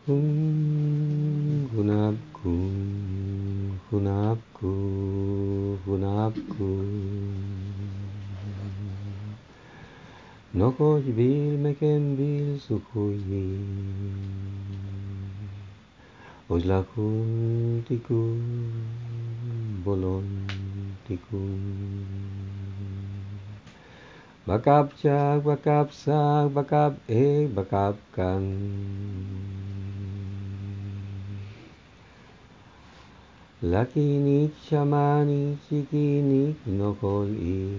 Hunapku, hunapku, hunapku. Nokos bil meken bil sukoyi. Oslakun tikun, bolon tikun. Bakapcak, bakapsak, bakap bakapkan. Lakinik, shamanik, chikinik, nokoli.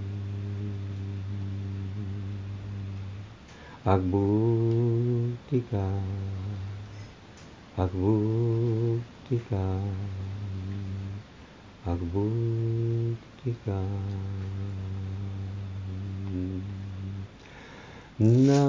Agbuktika, agbuktika, agbuktika. Na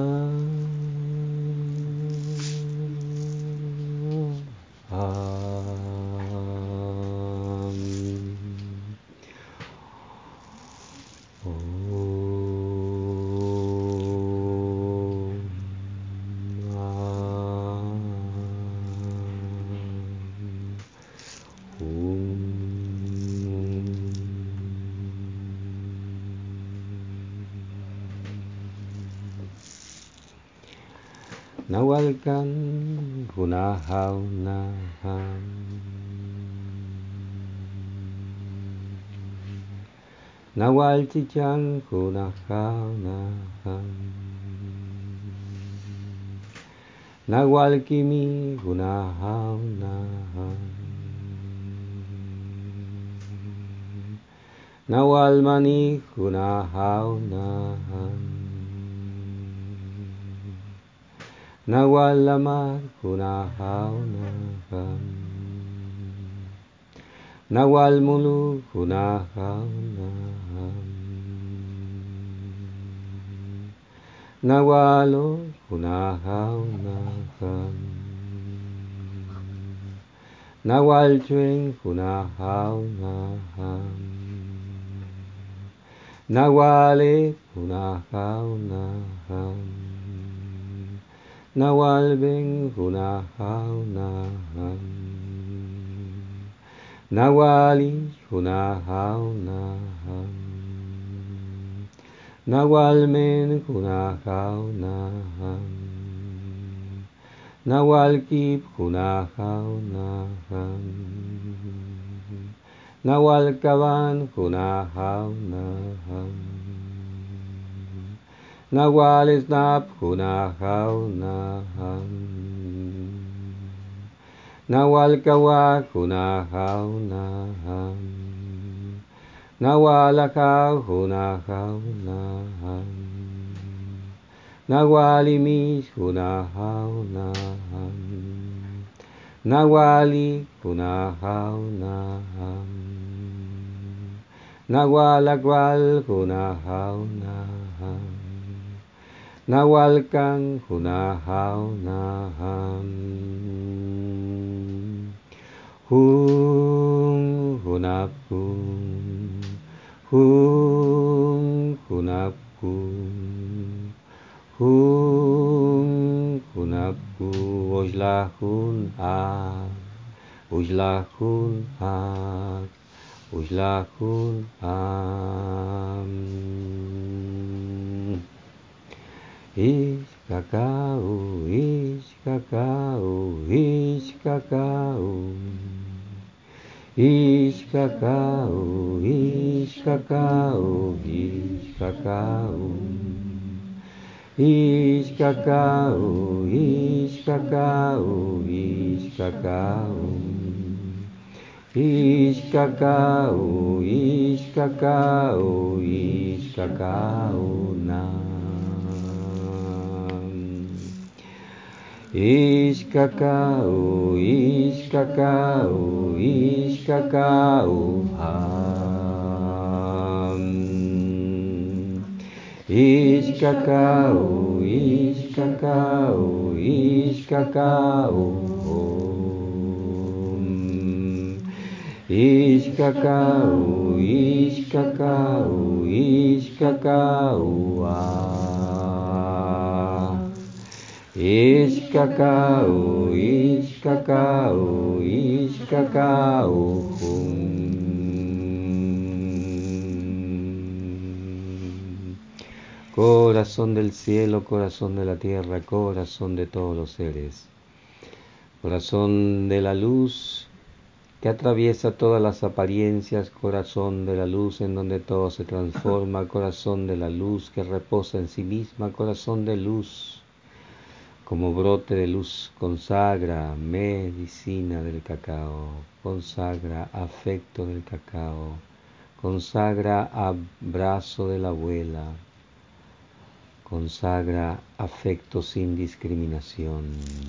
Nawalkan hunahaw naham. Nawal cicang hunahaw naham. Nawal kimi hunahaw naham. Nawal mani hunahaw naham. Nawal lamar hunahaw naham. Nawal mulu hunahaw naham. Nawalo hunahaw naham. Nawal cueng hunahaw naham. Nawale hunahaw naham. Nawal beng hunahaw naham. Nawali hunahaw naham. Nawal men hunahaw naham. Nawal kip hunahaw naham. Nawal kawan hunahaw naham. Nawal isnap hunahaw naham. Nawal kawak hunahaw naham. Nawal akaw hunahaw naham. Nawal imis hunahaw naham. Nawali hunahaw naham. Nawal agwal hunahaw naham. Nawal kang hunahaw naham. Hunapku, hunapku, hunapku. Oslakun ak, oslakun ak, oslakun am. Iskakau, iskakau, iskakau. Iskakau, iskakau, iskakau. Iskakau, iskakau, iskakau. Iskakau, iskakau, iskakau nam. Iskakau, iskakau, iskakau ham. Iskakau, iskakau, iskakau om. Iskakau, iskakau, iskakau ah. Ishkakau, Ishkakau, Ishkakau, Corazón del cielo, corazón de la tierra, corazón de todos los seres, corazón de la luz que atraviesa todas las apariencias, corazón de la luz en donde todo se transforma, corazón de la luz que reposa en sí misma, corazón de luz, como brote de luz, consagra medicina del cacao, consagra afecto del cacao, consagra abrazo de la abuela, consagra afecto sin discriminación.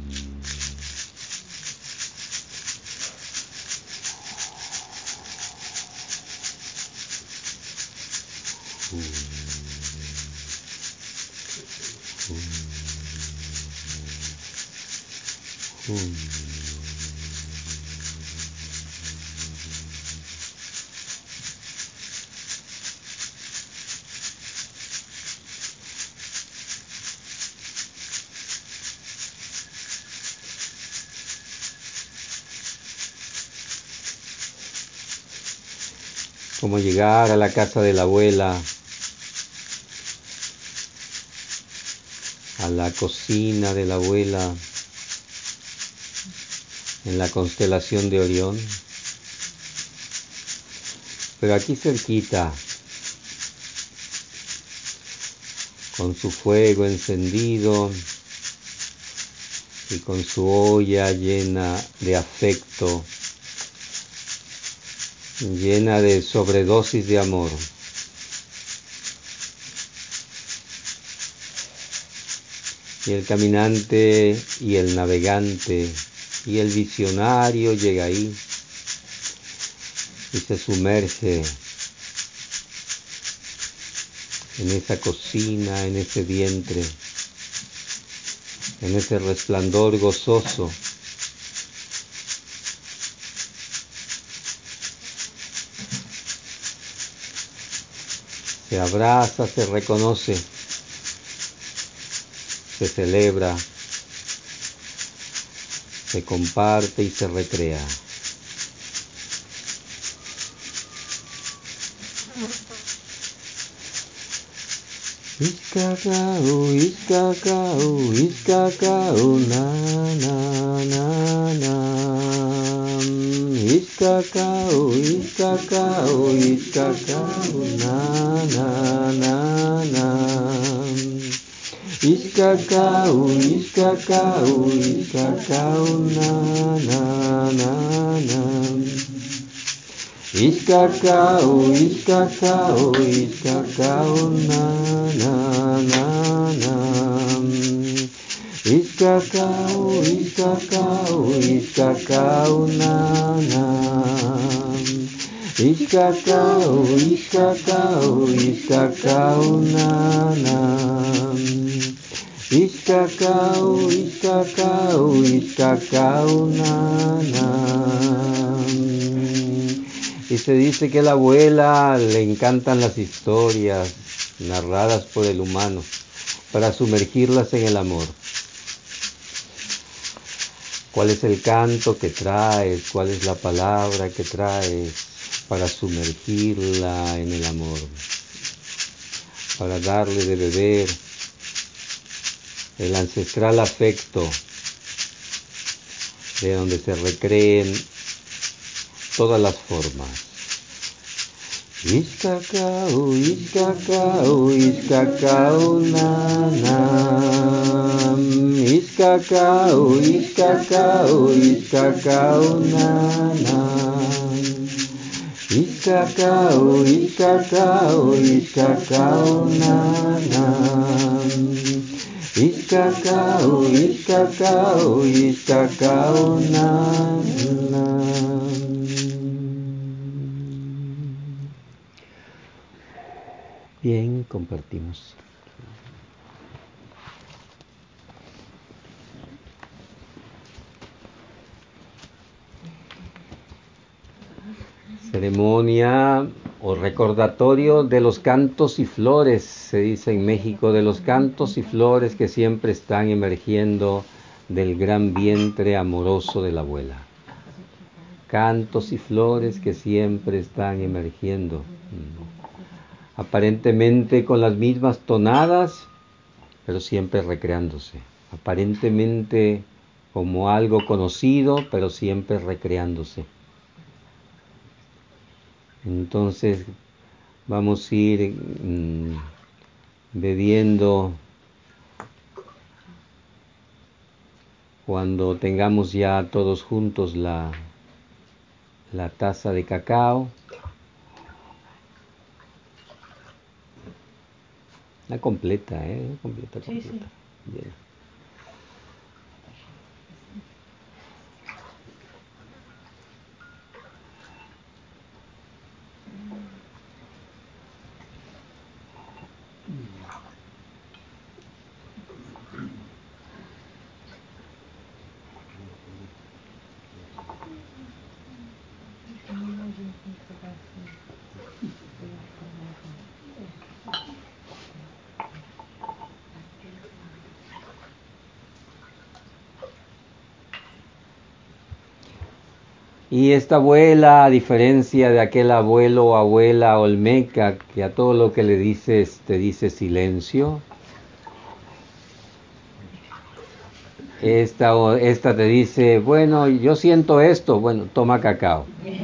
Como llegar a la casa de la abuela, a la cocina de la abuela, en la constelación de Orión, pero aquí cerquita, con su fuego encendido y con su olla llena de afecto, llena de sobredosis de amor. Y el caminante y el navegante y el visionario llega ahí y se sumerge en esa cocina, en ese vientre, en ese resplandor gozoso. Se abraza, se reconoce, se celebra, se comparte y se recrea. Ishkakau, Ishkakau, Ishkakau, na na na na. Ishkakau, Ishkakau, Ishkakau, na na na na. Ishkakau, Ishkakau, Ishkakau, na na na na. Ishkakau, Ishkakau, Ishkakau, na na na na. Ishkakau, Ishkakau, Ishkakau, na na. Ishkakau, Ishkakau, Ishkakau, na na. Ishkakau, Ishkakau, Ishkakau, na na. Y se dice que a la abuela le encantan las historias narradas por el humano para sumergirlas en el amor. ¿Cuál es el canto que traes? ¿Cuál es la palabra que traes para sumergirla en el amor? Para darle de beber el ancestral afecto de donde se recreen todas las formas. Ishkakau, Ishkakau, Ishkakau, na na. Ishkakau, Ishkakau, Ishkakau, na na. Ishkakau, Ishkakau, Ishkakau, na na. Ishkakau, Ishkakau, Ishkakau, na na. Bien, compartimos. Ceremonia o recordatorio de los cantos y flores, se dice en México, de los cantos y flores que siempre están emergiendo del gran vientre amoroso de la abuela. Cantos y flores que siempre están emergiendo, aparentemente con las mismas tonadas, pero siempre recreándose, aparentemente como algo conocido, pero siempre recreándose. Entonces vamos a ir bebiendo cuando tengamos ya todos juntos la taza de cacao. La completa, completa. Sí. Bien. Y esta abuela, a diferencia de aquel abuelo o abuela olmeca que a todo lo que le dices te dice silencio, esta te dice, bueno, yo siento esto, bueno, toma cacao.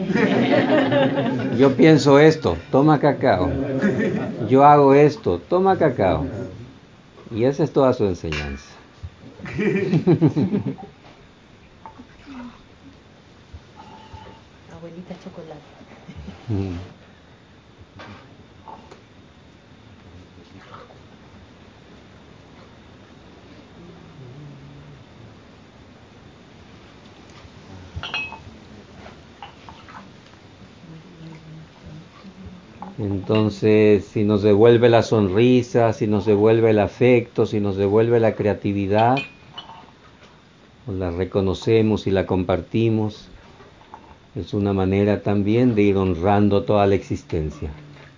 Yo pienso esto, toma cacao. Yo hago esto, toma cacao. Y esa es toda su enseñanza. Abuelita chocolate. Entonces, si nos devuelve la sonrisa, si nos devuelve el afecto, si nos devuelve la creatividad, pues la reconocemos y la compartimos. Es una manera también de ir honrando toda la existencia.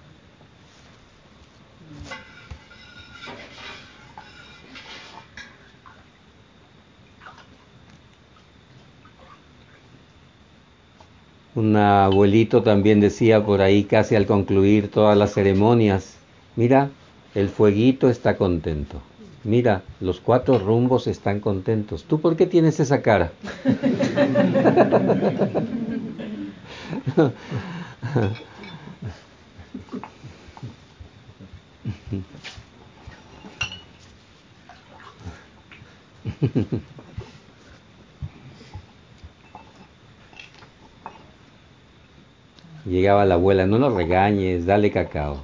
Un abuelito también decía por ahí, casi al concluir todas las ceremonias, mira, el fueguito está contento. Mira, los 4 rumbos están contentos. ¿Tú por qué tienes esa cara? Llegaba la abuela, no lo regañes, dale cacao.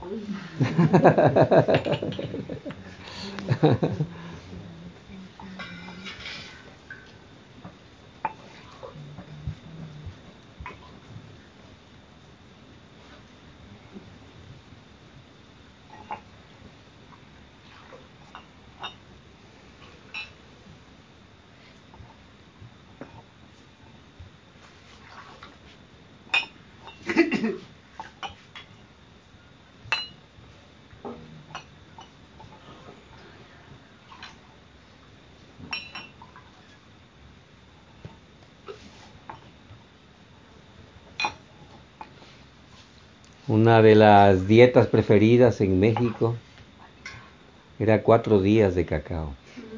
Una de las dietas preferidas en México era 4 días de cacao.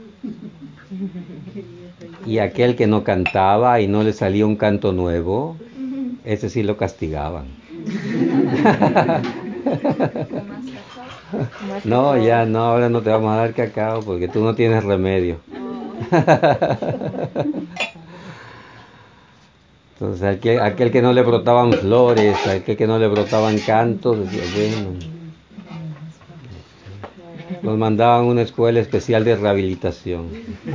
Y aquel que no cantaba y no le salía un canto nuevo, ese sí lo castigaban. No, ya no, ahora no te vamos a dar cacao porque tú no tienes remedio. Entonces aquel que no le brotaban flores, aquel que no le brotaban cantos, decía, bueno, nos mandaban a una escuela especial de rehabilitación.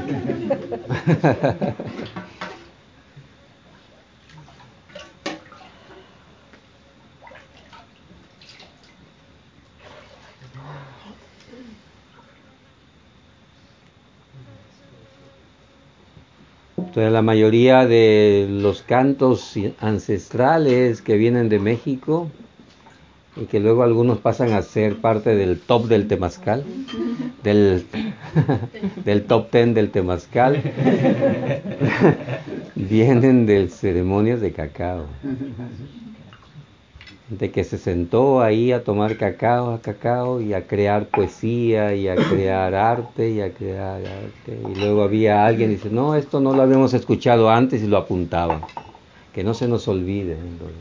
Entonces la mayoría de los cantos ancestrales que vienen de México y que luego algunos pasan a ser parte del top del temazcal, del, del top 10 del temazcal, vienen de ceremonias de cacao. De que se sentó ahí a tomar cacao y a crear poesía y a crear arte y a crear arte. Y luego había alguien que dice, no, esto no lo habíamos escuchado antes y lo apuntaban. Que no se nos olvide.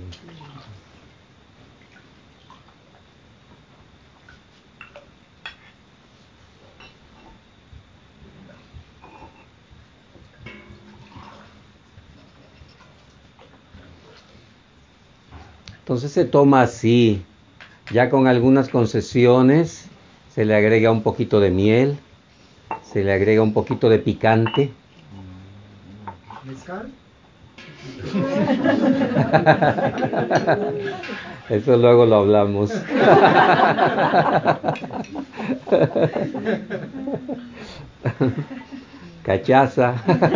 Entonces se toma así, ya con algunas concesiones, se le agrega un poquito de miel, se le agrega un poquito de picante. ¿Mezcal? Eso luego lo hablamos. Cachaza.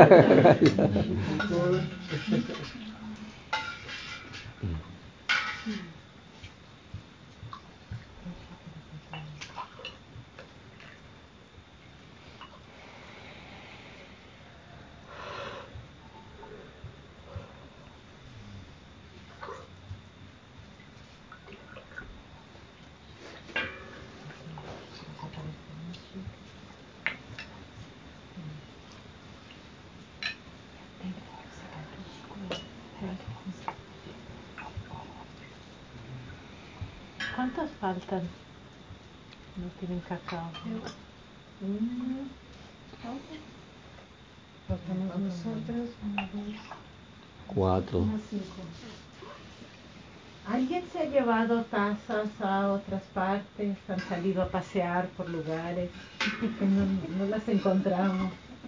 ¿Cuántos faltan? No tienen cacao. Faltamos nosotros, 1, 2, 4. 5. ¿Alguien se ha llevado tazas a otras partes? ¿Han salido a pasear por lugares que no las encontramos?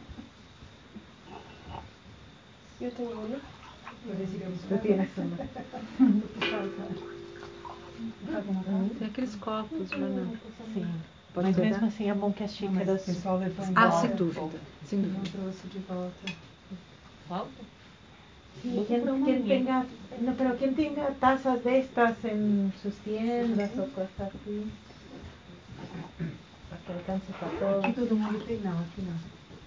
Yo tengo una. Puedes ir a buscar. Tú tienes una. Tem aqueles copos, Joana. Sim. Mas mesmo assim é bom que as xícaras... O pessoal levou Ah, embora. sem dúvida. Sem Não dúvida. trouxe de volta. Falta? Sí, quien tenga tazas de estas en sus tiendas o cosas así, para que alcance para todos. Aqui todo mundo tem, não, aqui não.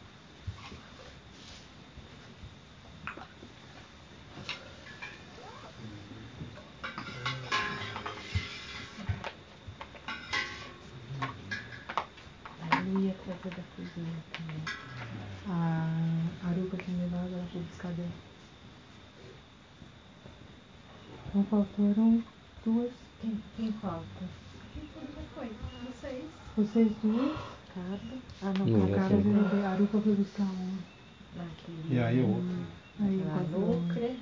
Eu ia trazer da cozinha também. A Aruca tinha levado, ela foi buscar dentro. Então faltaram 2. Quem falta? Já foi. Vocês 2. Carla? Ah, não, Não, A já Carla. Carla sei. já levou, a Aruca foi buscar uma. Aqui. E aí o outro? Aí A encontrou uma. Lucre.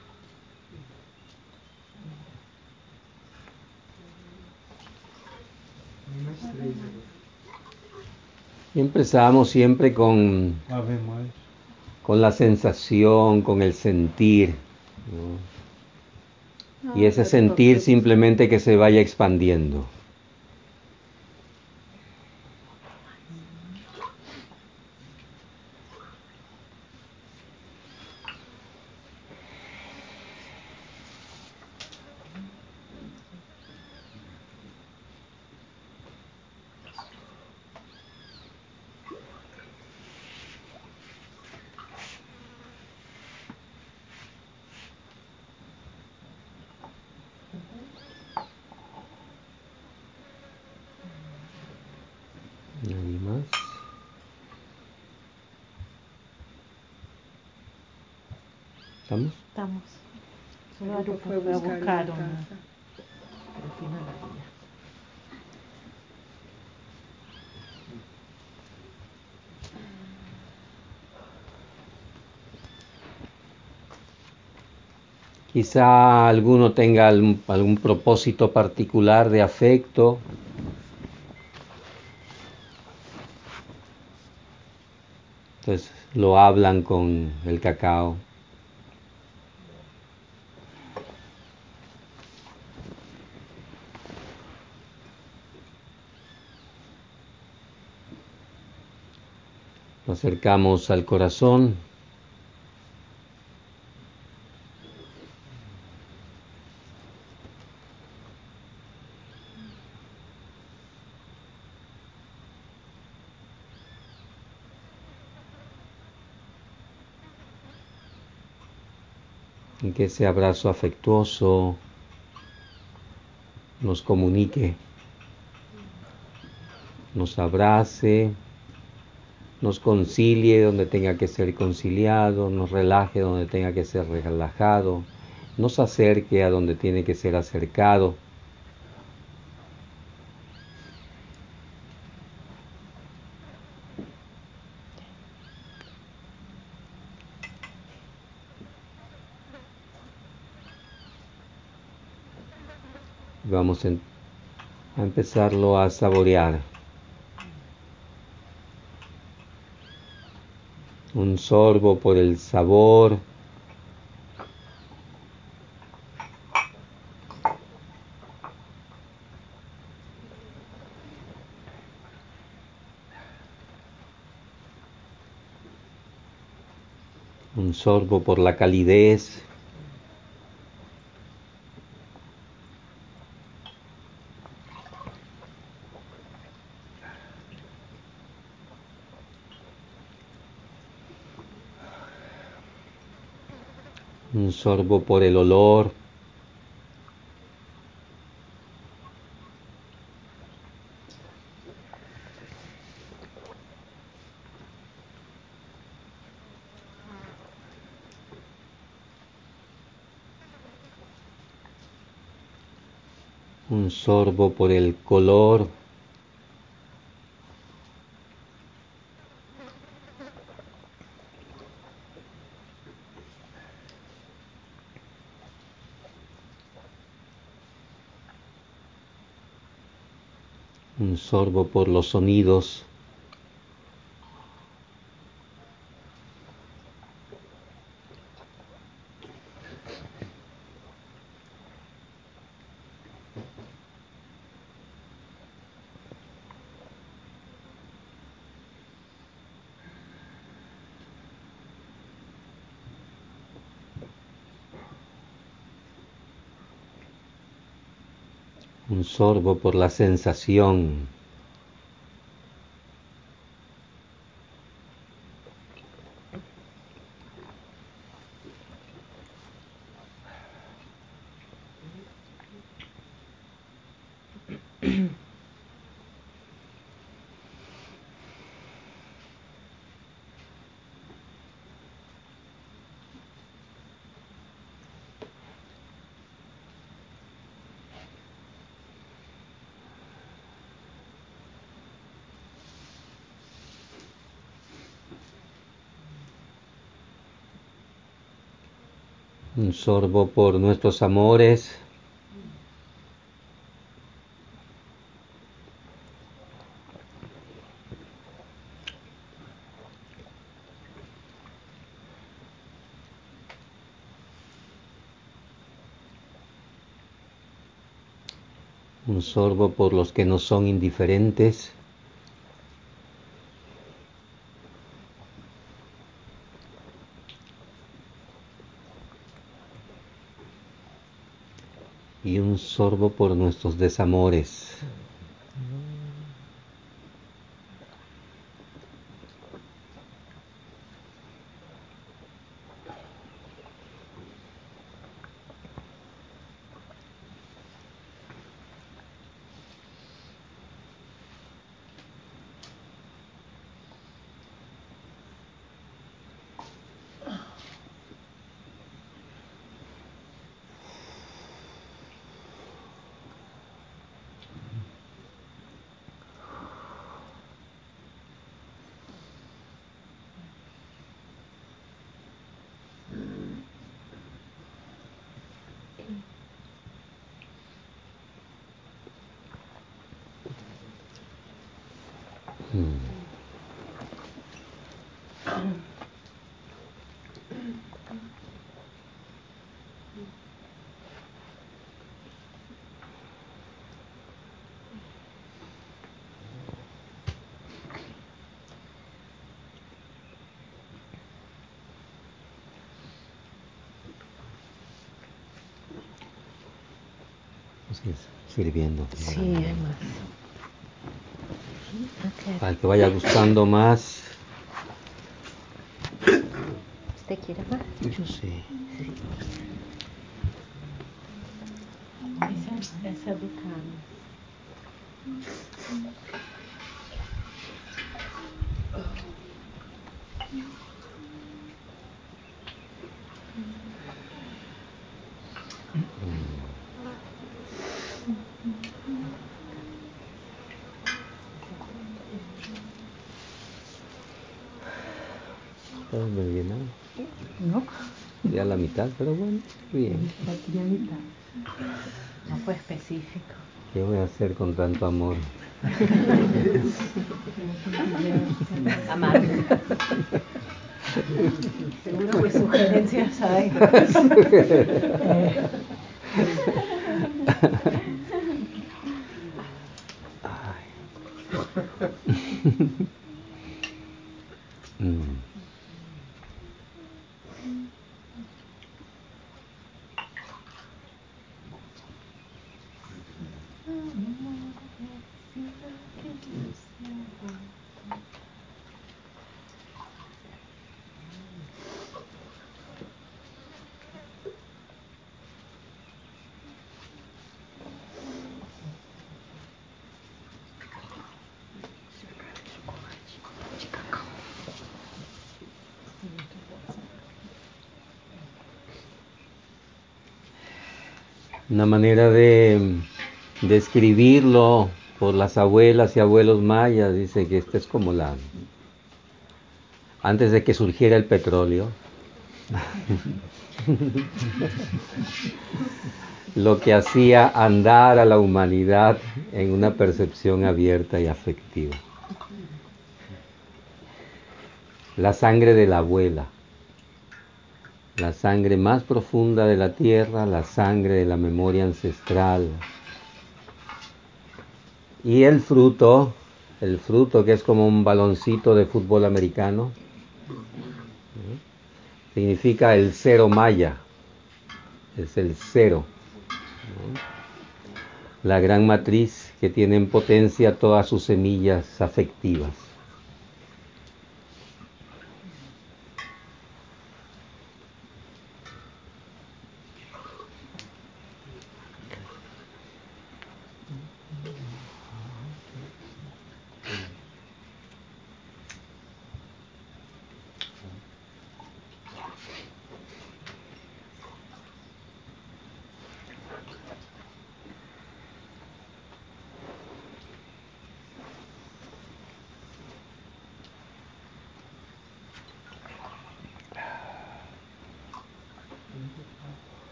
Mais 3 agora. Y empezamos siempre con Ave mais. la sensación, con el sentir, ¿no? Y ese sentir simplemente que se vaya expandiendo. ¿Nadie más? ¿Estamos? Estamos. Solo a Aruca Aruca foi foi a buscar buscar uma uma taça. refinaria. Quizá alguno tenga algún propósito particular de afecto. Entonces lo hablan con el cacao. Lo acercamos al corazón. en que ese abrazo afectuoso nos comunique, nos abrace, nos concilie donde tenga que ser conciliado, nos relaje donde tenga que ser relajado, nos acerque a donde tiene que ser acercado. Vamos a empezarlo a saborear. Un sorbo por el sabor. Un sorbo por la calidez. Un sorbo por el olor. Un sorbo por el color. Un sorbo por los sonidos. Un sorbo por la sensación. Un sorbo por nuestros amores. Un sorbo por los que nos son indiferentes. Y un sorbo por nuestros desamores. Sirviendo. Sí, hay más. Para que vaya gustando más. ¿Quiere más? Yo sé. Essa é do Carlos. Está muy bien, ¿no? No, Ya la mitad, pero bueno, bien. la quería mitad. No fue específico. ¿Qué voy a hacer con tanto amor? Amargo. Seguro que sugerencias hay. Mm. Una manera de describirlo por las abuelas y abuelos mayas, dice que esta es como antes de que surgiera el petróleo, lo que hacía andar a la humanidad en una percepción abierta y afectiva. La sangre de la abuela, la sangre más profunda de la tierra, la sangre de la memoria ancestral. Y el fruto que es como un baloncito de fútbol americano, significa el cero maya, es el cero, la gran matriz que tiene en potencia todas sus semillas afectivas.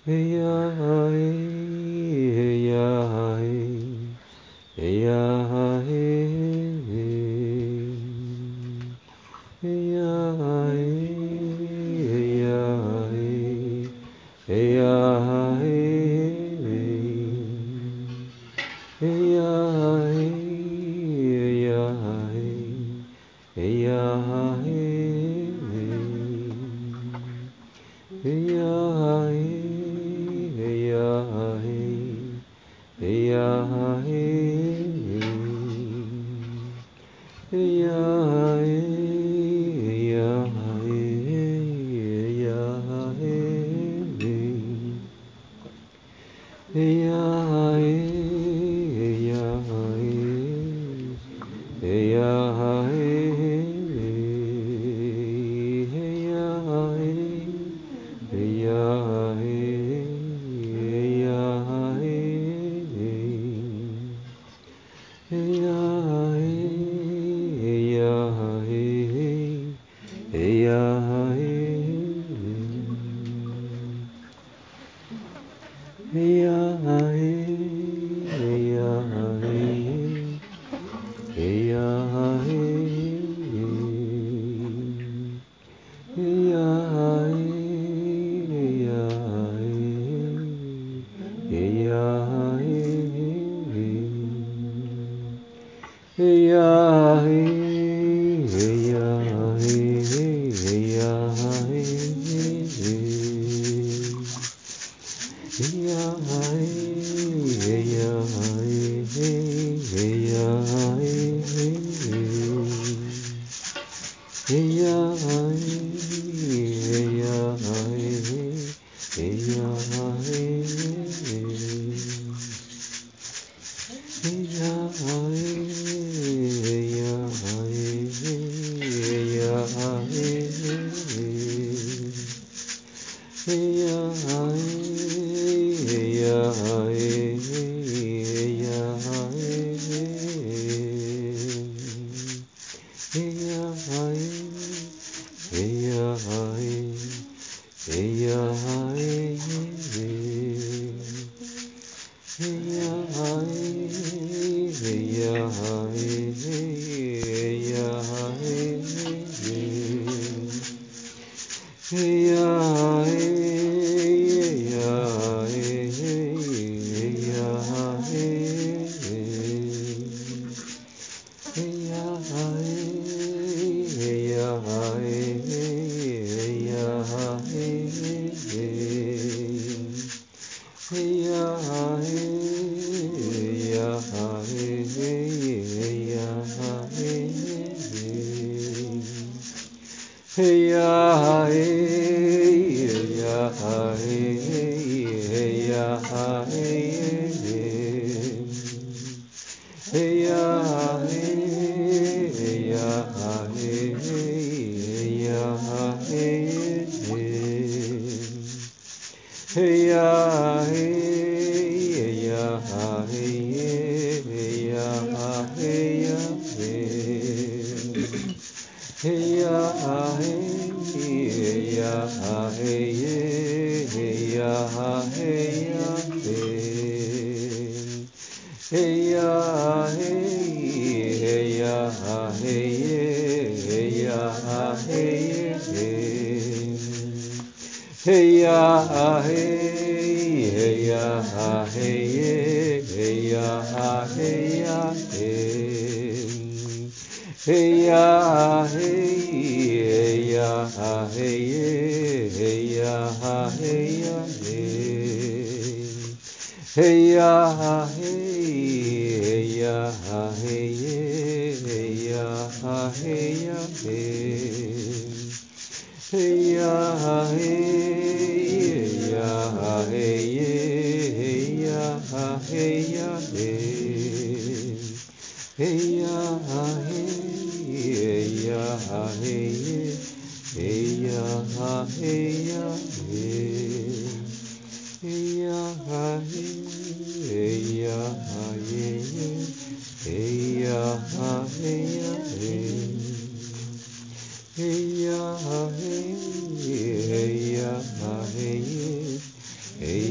Hey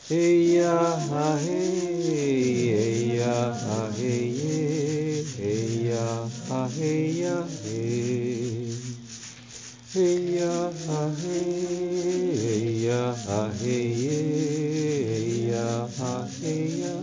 hey ya hey ya hey ya hey ya hey ya hey ya hey ya hey ya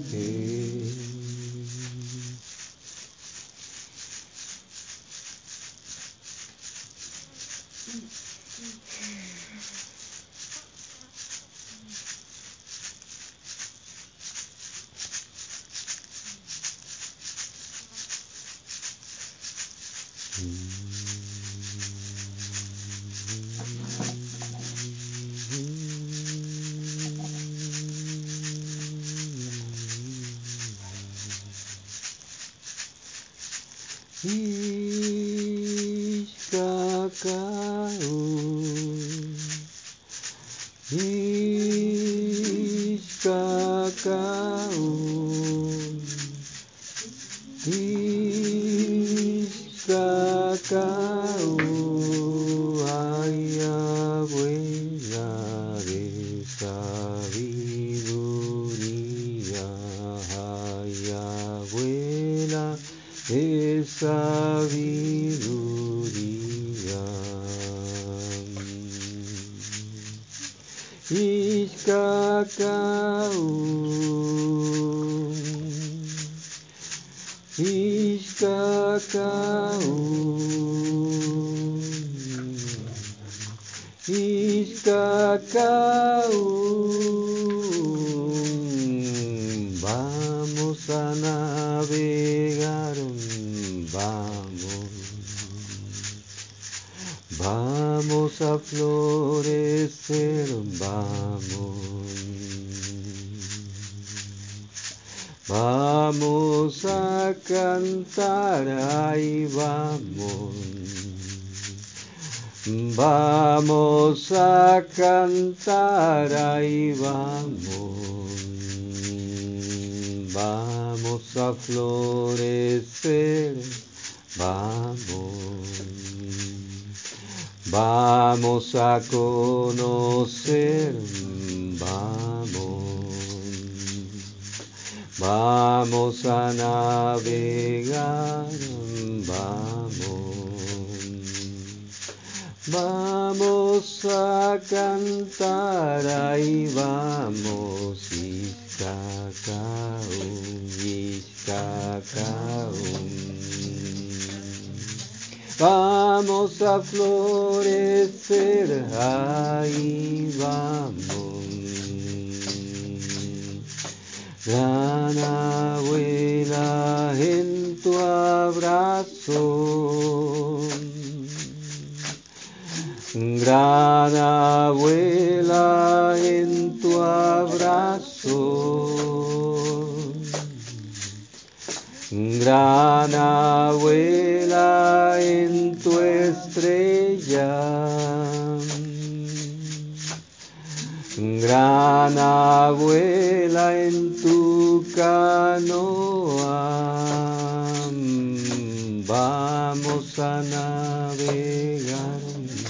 ay abuela de sabiduría, ay abuela de sabiduría. Ishkakau, Ishkakau, Ishkakau, vamos a navegar, vamos a florecer, vamos a cantar, ahí vamos a cantar, ahí vamos a florecer, vamos a conocer, vamos a navegar, vamos a cantar, ahí vamos, Ishkakau, Ishkakau. Vamos a florecer, ahí vamos. Gran abuela en tu abrazo, gran abuela en tu abrazo, gran abuela en tu estrella, gran abuela en tu canoa, vamos a navegar,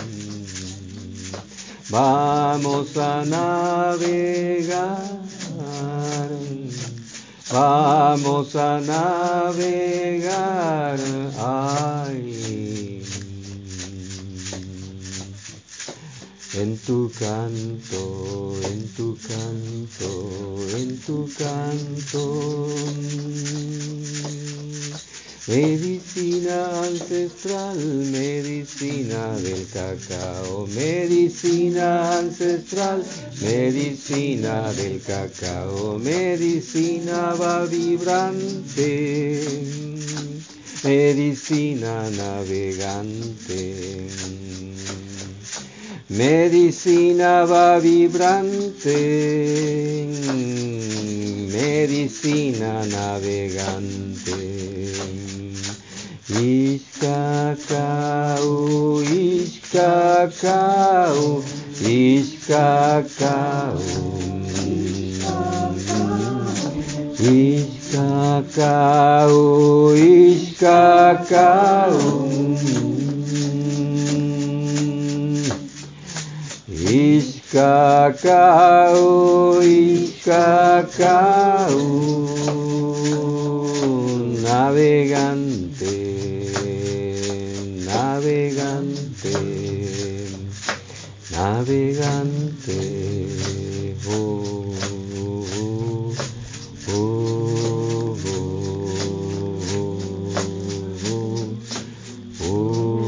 vamos a navegar, vamos a navegar, ay, en tu canto, en tu canto, en tu canto. Medicina ancestral, medicina del cacao, medicina ancestral, medicina del cacao, medicina va vibrante, medicina navegante. Medicina va vibrante, medicina navegante. Ishkakau, Ishkakau, Ishkakau. Ishkakau, Ishkakau. cacao, y cacao, navegante, navegante, navegante, oh, oh, oh, oh,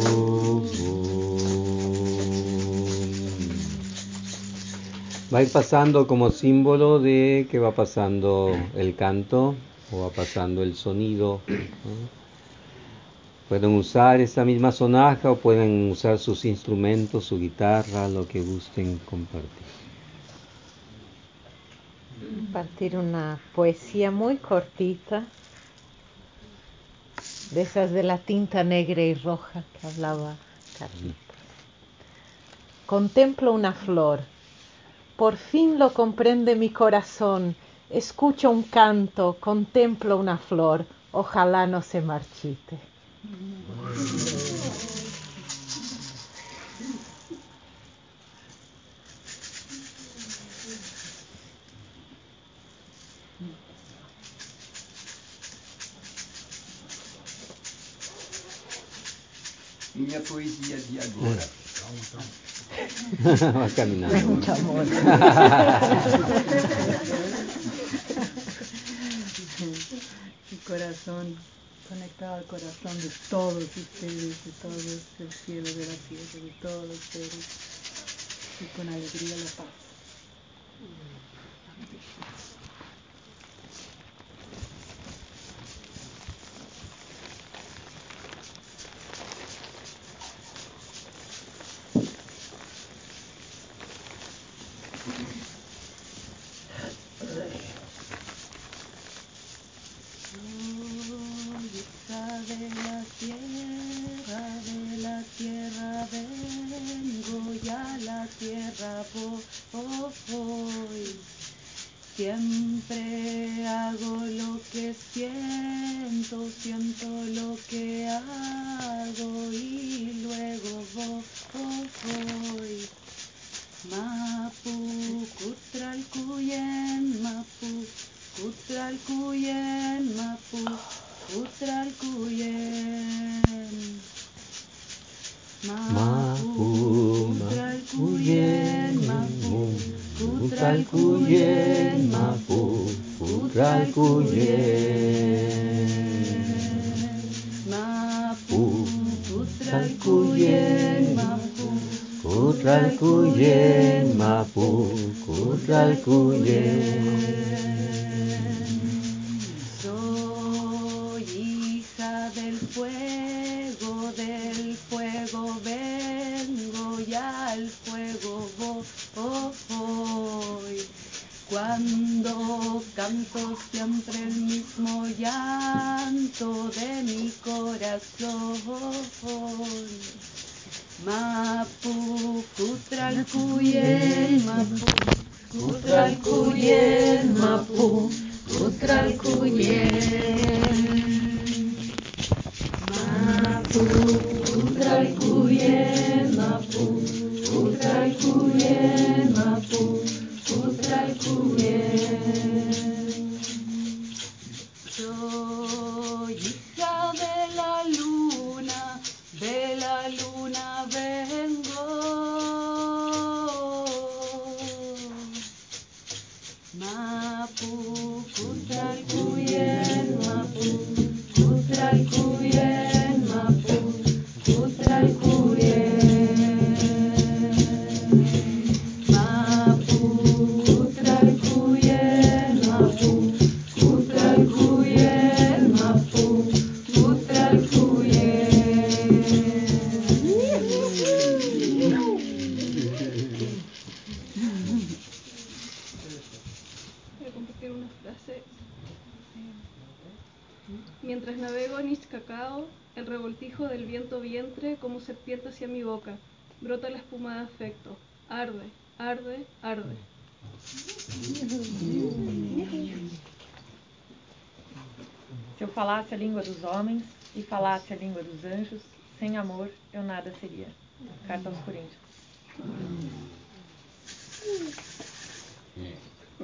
va a ir pasando como símbolo de que va pasando el canto o va pasando el sonido, ¿no? Pueden usar esa misma sonaja o pueden usar sus instrumentos, su guitarra, lo que gusten compartir. Compartir una poesía muy cortita, de esas de la tinta negra y roja que hablaba Carlitos. Contemplo una flor, por fin lo comprende mi corazón, escucho un canto, contemplo una flor, ojalá no se marchite. Minha poesia de agora. Va caminando. Es mucho amor. El corazón, conectado al corazón de todos ustedes, de todos el cielo, de la tierra, de todos los seres, y con alegría la paz. De la tierra vengo, ya la tierra voy. Siempre hago lo que siento, siento lo que hago y luego voy. Mapu, Kutralkuyen, Mapu, Kutralkuyen, Mapu, Kutralkuyen. Mapu, Kutralkuyen, Mapu, Kutralkuyen, Mapu, Kutralkuyen. Mapu, Kutralkuyen, Mapu, Kutralkuyen, Mapu, Kutralkuyen. Soy hija del fuego vengo, ya al fuego voy. Cuando canto siempre el mismo llanto de mi corazón. Mapu, Kutralkuyen, Mapu, Kutralkuyen, Mapu, Kutralkuyen. Mapu, Kutralkuyen, Mapu, Kutralkuyen, Mapu, Kutralkuyen. Soy hija de la luna vengo. Mapu, Kutralkuyen, Mapu, Kutralkuyen, Mapu, Kutralkuyen. Mapu, Kutralkuyen, Mapu, Kutralkuyen, Mapu, Kutralkuyen. Voy a compartir una frase. Mientras navego en Ixcacao, el revoltijo del viento vientre como serpiente hacia mi boca. Brota la espuma de afecto. Arde, arde, arde. Se eu falasse a língua dos homens e falasse a língua dos anjos, sem amor eu nada seria. Carta aos Coríntios.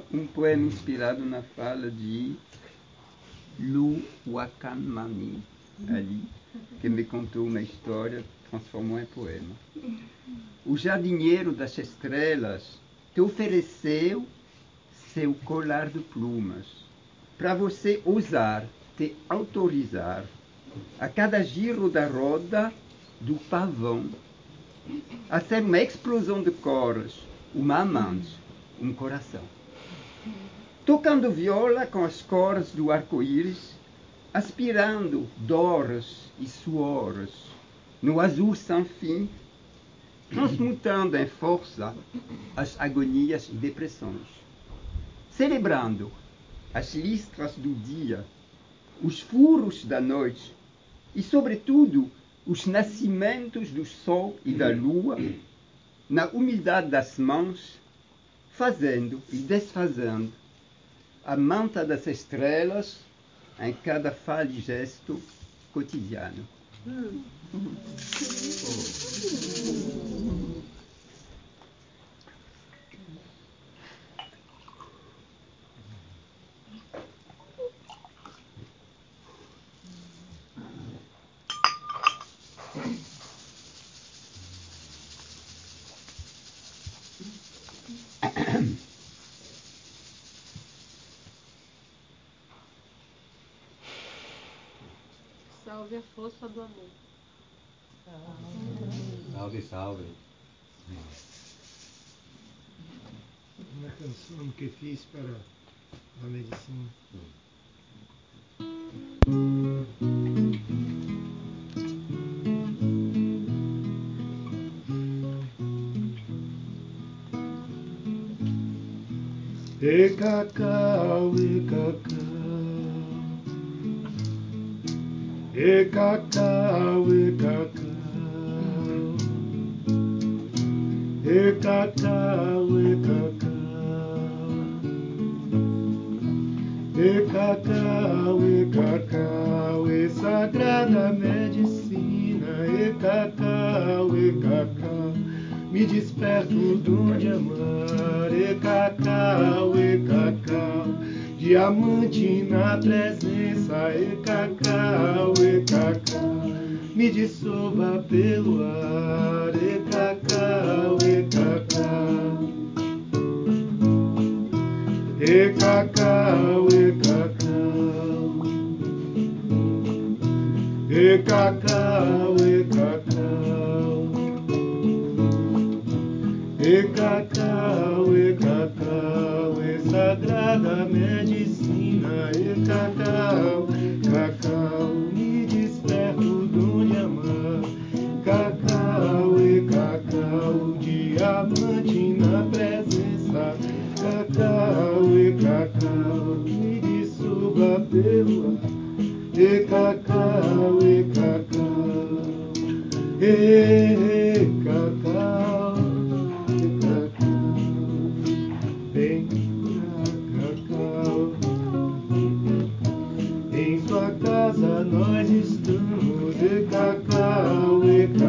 um poema inspirado na fala de Lu Wakamani, ali, que me contou uma história, transformou em poema. O jardinheiro das estrelas te ofereceu seu colar de plumas, para você usar, te autorizar, a cada giro da roda do pavão, a ser uma explosão de cores, uma amante, um coração. Tocando viola com as cores do arco-íris, aspirando dores e suores no azul sem fim, transmutando em força as agonias e depressões, celebrando as listras do dia, os furos da noite e, sobretudo, os nascimentos do sol e da lua, na umidade das mãos, fazendo e desfazendo a manta das estrelas em cada fala e gesto cotidiano. Salve a força do amor. Salve, salve. Uma canção que fiz para a medicina. E cacau, e cacau, e cacau, e cacau, e cacau, e cacau, e cacau, e cacau, e sagrada medicina, e cacau, me desperta o dom de amar, e cacau, diamante na presença, e cacau, me dissolva pelo ar, e cacau, e cacau, e cacau, e cacau, e cacau, e cacau, e cacau, e sagrada medicina, e cacau, me desperta o dom de amar, cacau, e diamante na presença, cacau, e me dissolva pelo ar, e cacau, e cacau, vem cacau, em sua casa nós estamos, e cacau,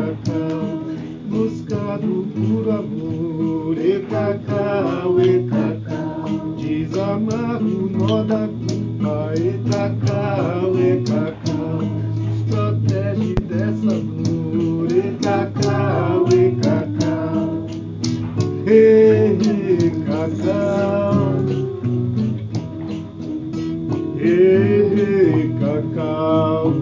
buscando puro amor, e cacau, desamarra o nó da culpa, e cacau, nos protege dessa dor, e cacau, e cacau, e cacau.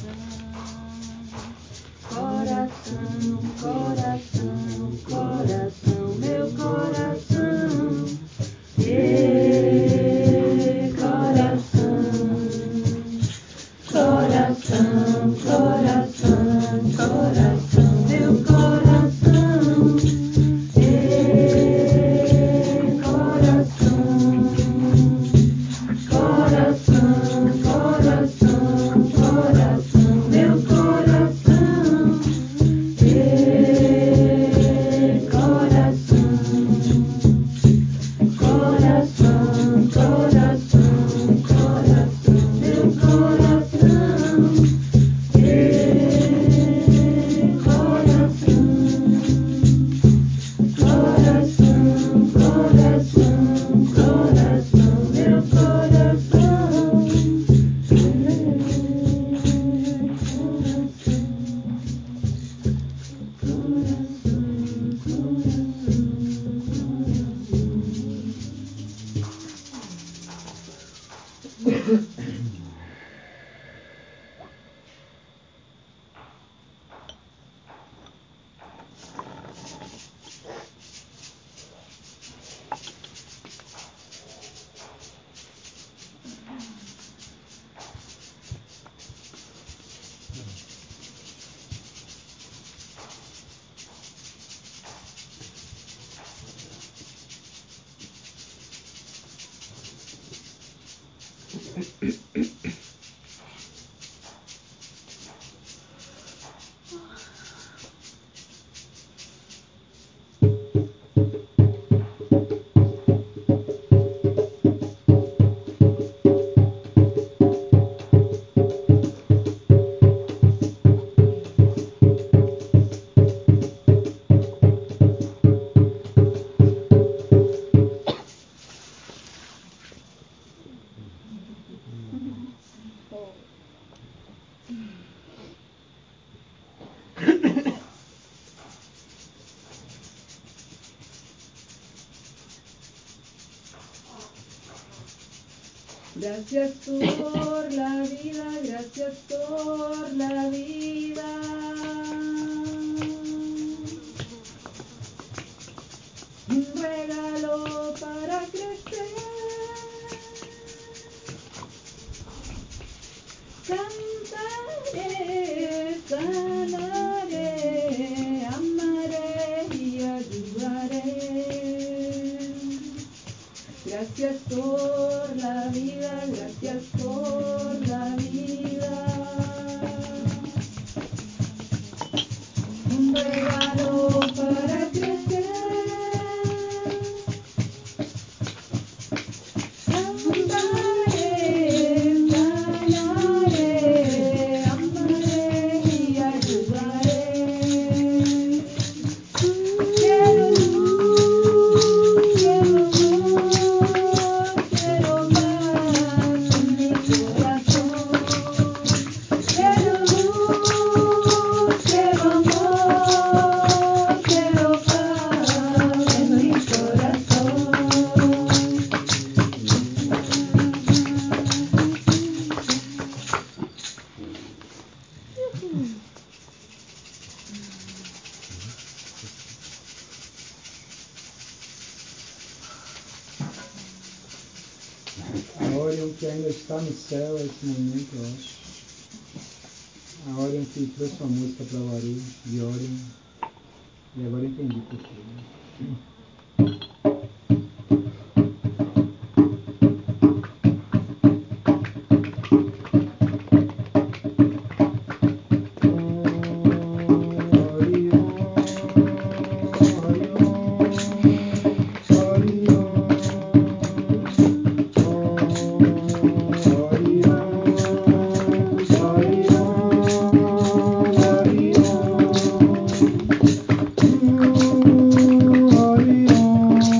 Coração, coração, coração. Gracias por la vida, gracias por la vida. Un regalo para crecer. Cantaré, sanaré, amaré y ayudaré. Gracias por la vida, gracias por la vida. Un regalo para crecer. Cantaré, sanaré, amaré y ayudaré. Quiero luz, quiero amor, quiero paz en mi corazón. Quiero luz, quiero amor, quiero paz en mi corazón. A Orion que ainda está no céu a esse momento, eu acho. A Orion que trouxe uma música para o Aru de Orion. E agora entendi por quê. Orion,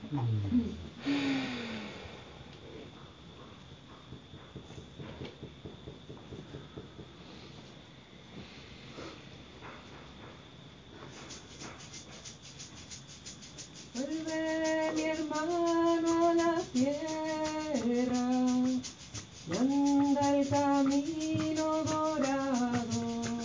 Vuelve mi hermano a la tierra, y anda el camino dorado,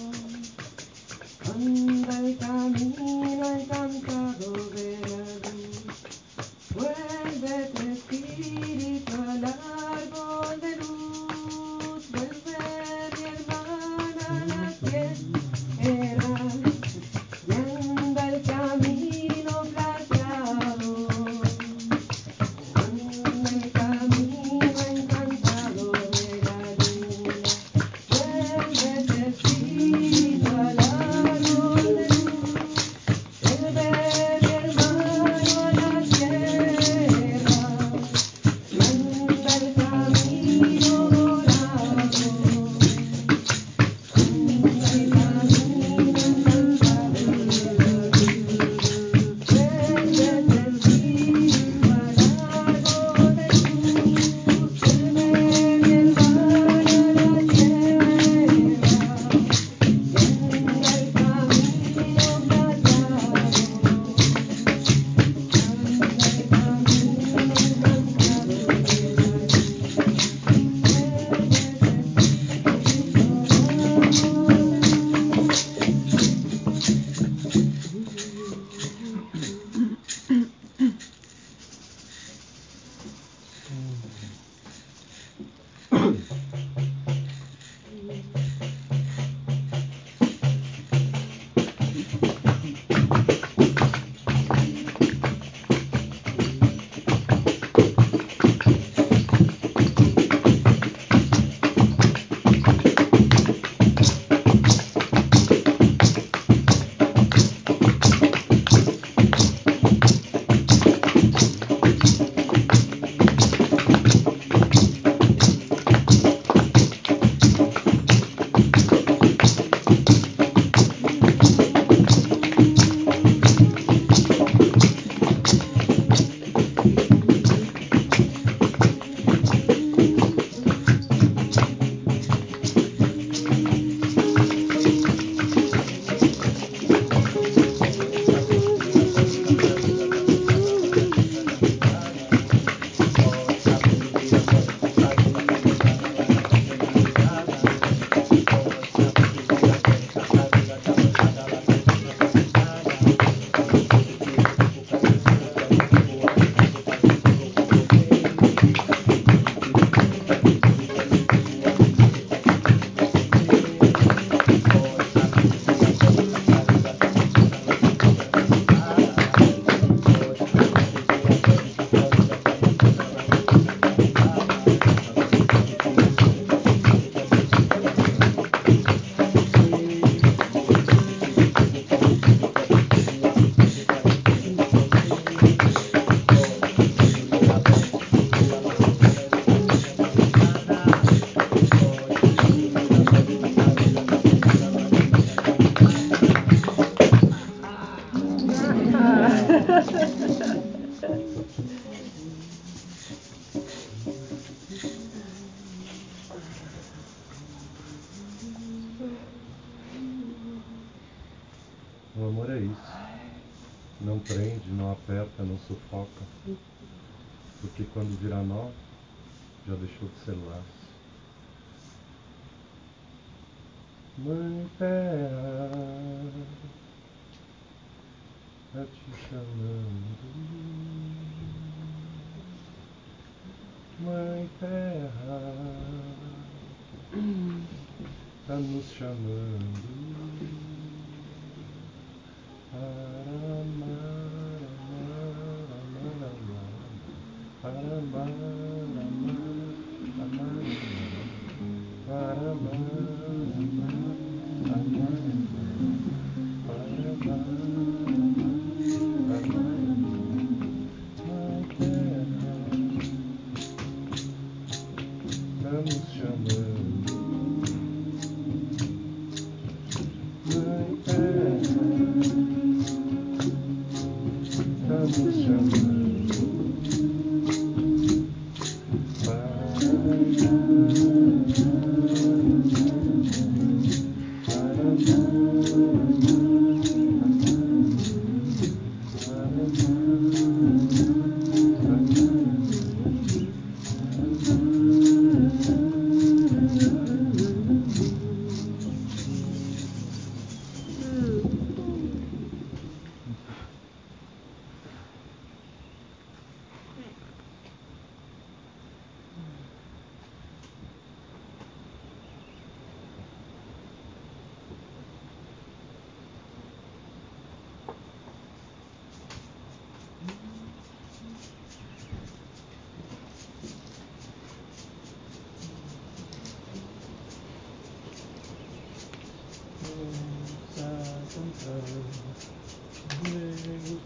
anda el camino encantado de la luz. Vuélvete espíritu al árbol de luz, vuelve mi hermana a la tierra, y anda el camino plateado, anda el camino encantado de la luna. Vuélvete espíritu al árbol de luz, vuelve mi hermano a la tierra, y anda el camino dorado, anda el camino encantado de la luz. Vuélvete espíritu al árbol de luz, vuelve mi hermano a la tierra, y anda el camino plateado, anda el camino encantado de la luna. Vuélvete espíritu al árbol de luz. O amor é isso. Não prende, não aperta, não sufoca. Porque quando virar nó, já deixou de ser laço. Mãe Terra, tá te chamando. Mãe Terra, tá nos chamando. Para amar, amar, amar, amar. Para amar, amar, amar, amar. Para amar, amar, amar, amar. Para amar, amar, amar. Mãe Terra, tá nos chamando. Mãe Terra, tá nos chamando.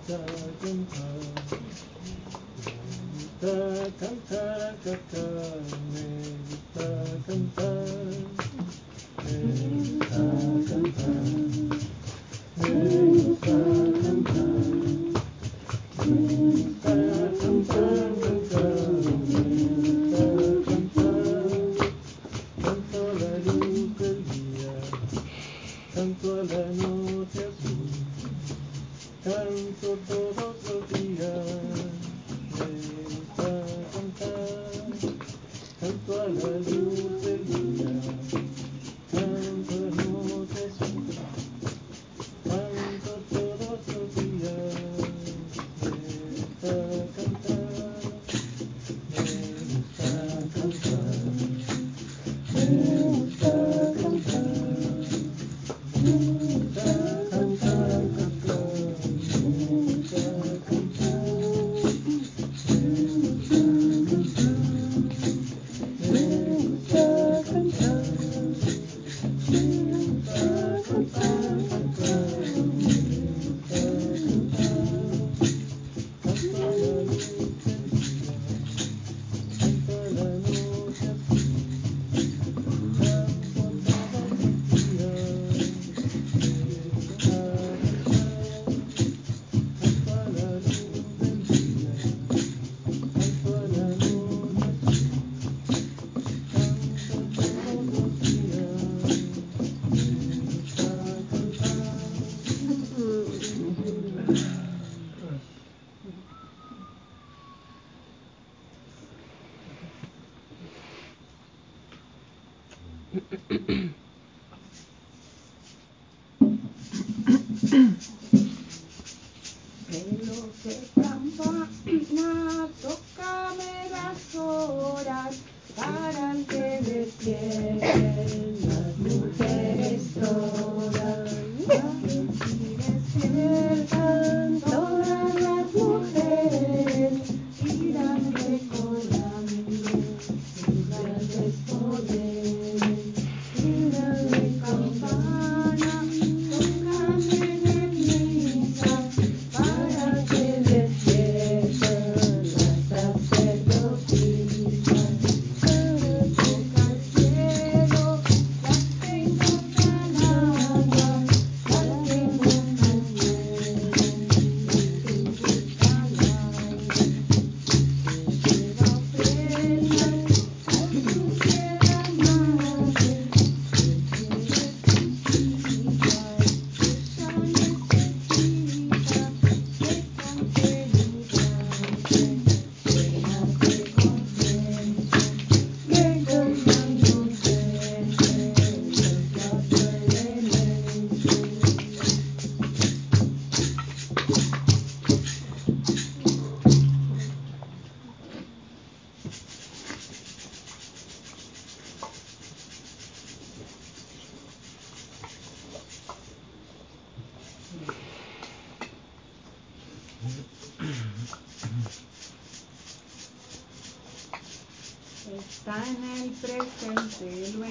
Está en el presente, lo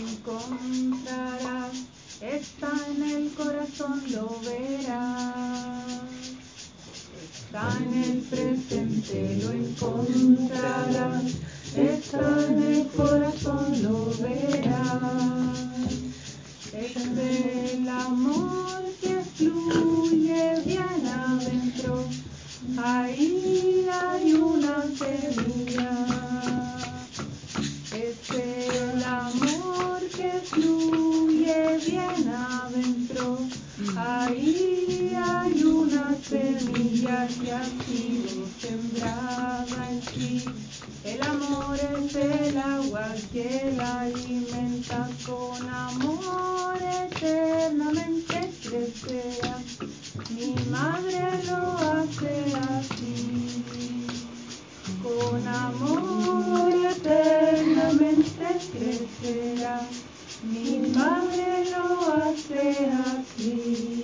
encontrarás. Está en el corazón, lo verás. Está en el presente, lo encontrarás. Está en el corazón, lo verás. Es el amor que fluye bien adentro. Ahí hay una semilla. Es el amor que fluye bien adentro. Ahí hay una semilla que ha sido sembrada en ti. El amor es el agua que la alimenta. Con amor eternamente crecerá. Mi madre lo hace así. Con amor eternamente crecerá. Mi madre lo hace así.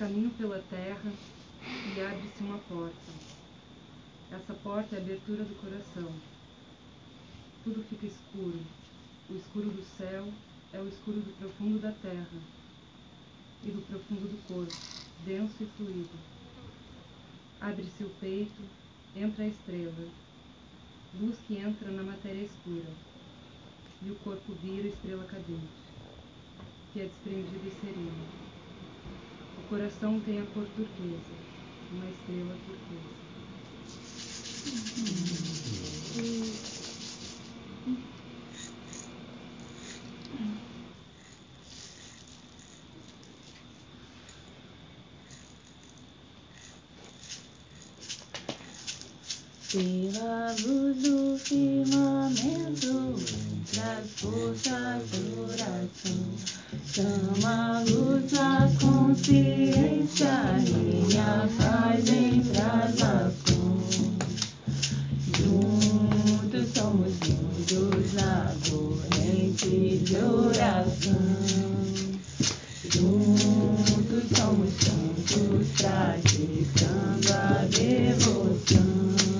caminho pela terra e abre-se uma porta. Essa porta é a abertura do coração. Tudo fica escuro. O escuro do céu é o escuro do profundo da terra e do profundo do corpo, denso e fluido. Abre-se o peito, entra a estrela, luz que entra na matéria escura, e o corpo vira estrela cadente, que é desprendida e serena. O coração tem a cor turquesa, uma estrela turquesa. Pela luz do firmamento, entre as forças do oração, chama a luz da consciência e a paz entre as nações. Juntos somos lindos na corrente de oração. Juntos somos santos praticando a devoção.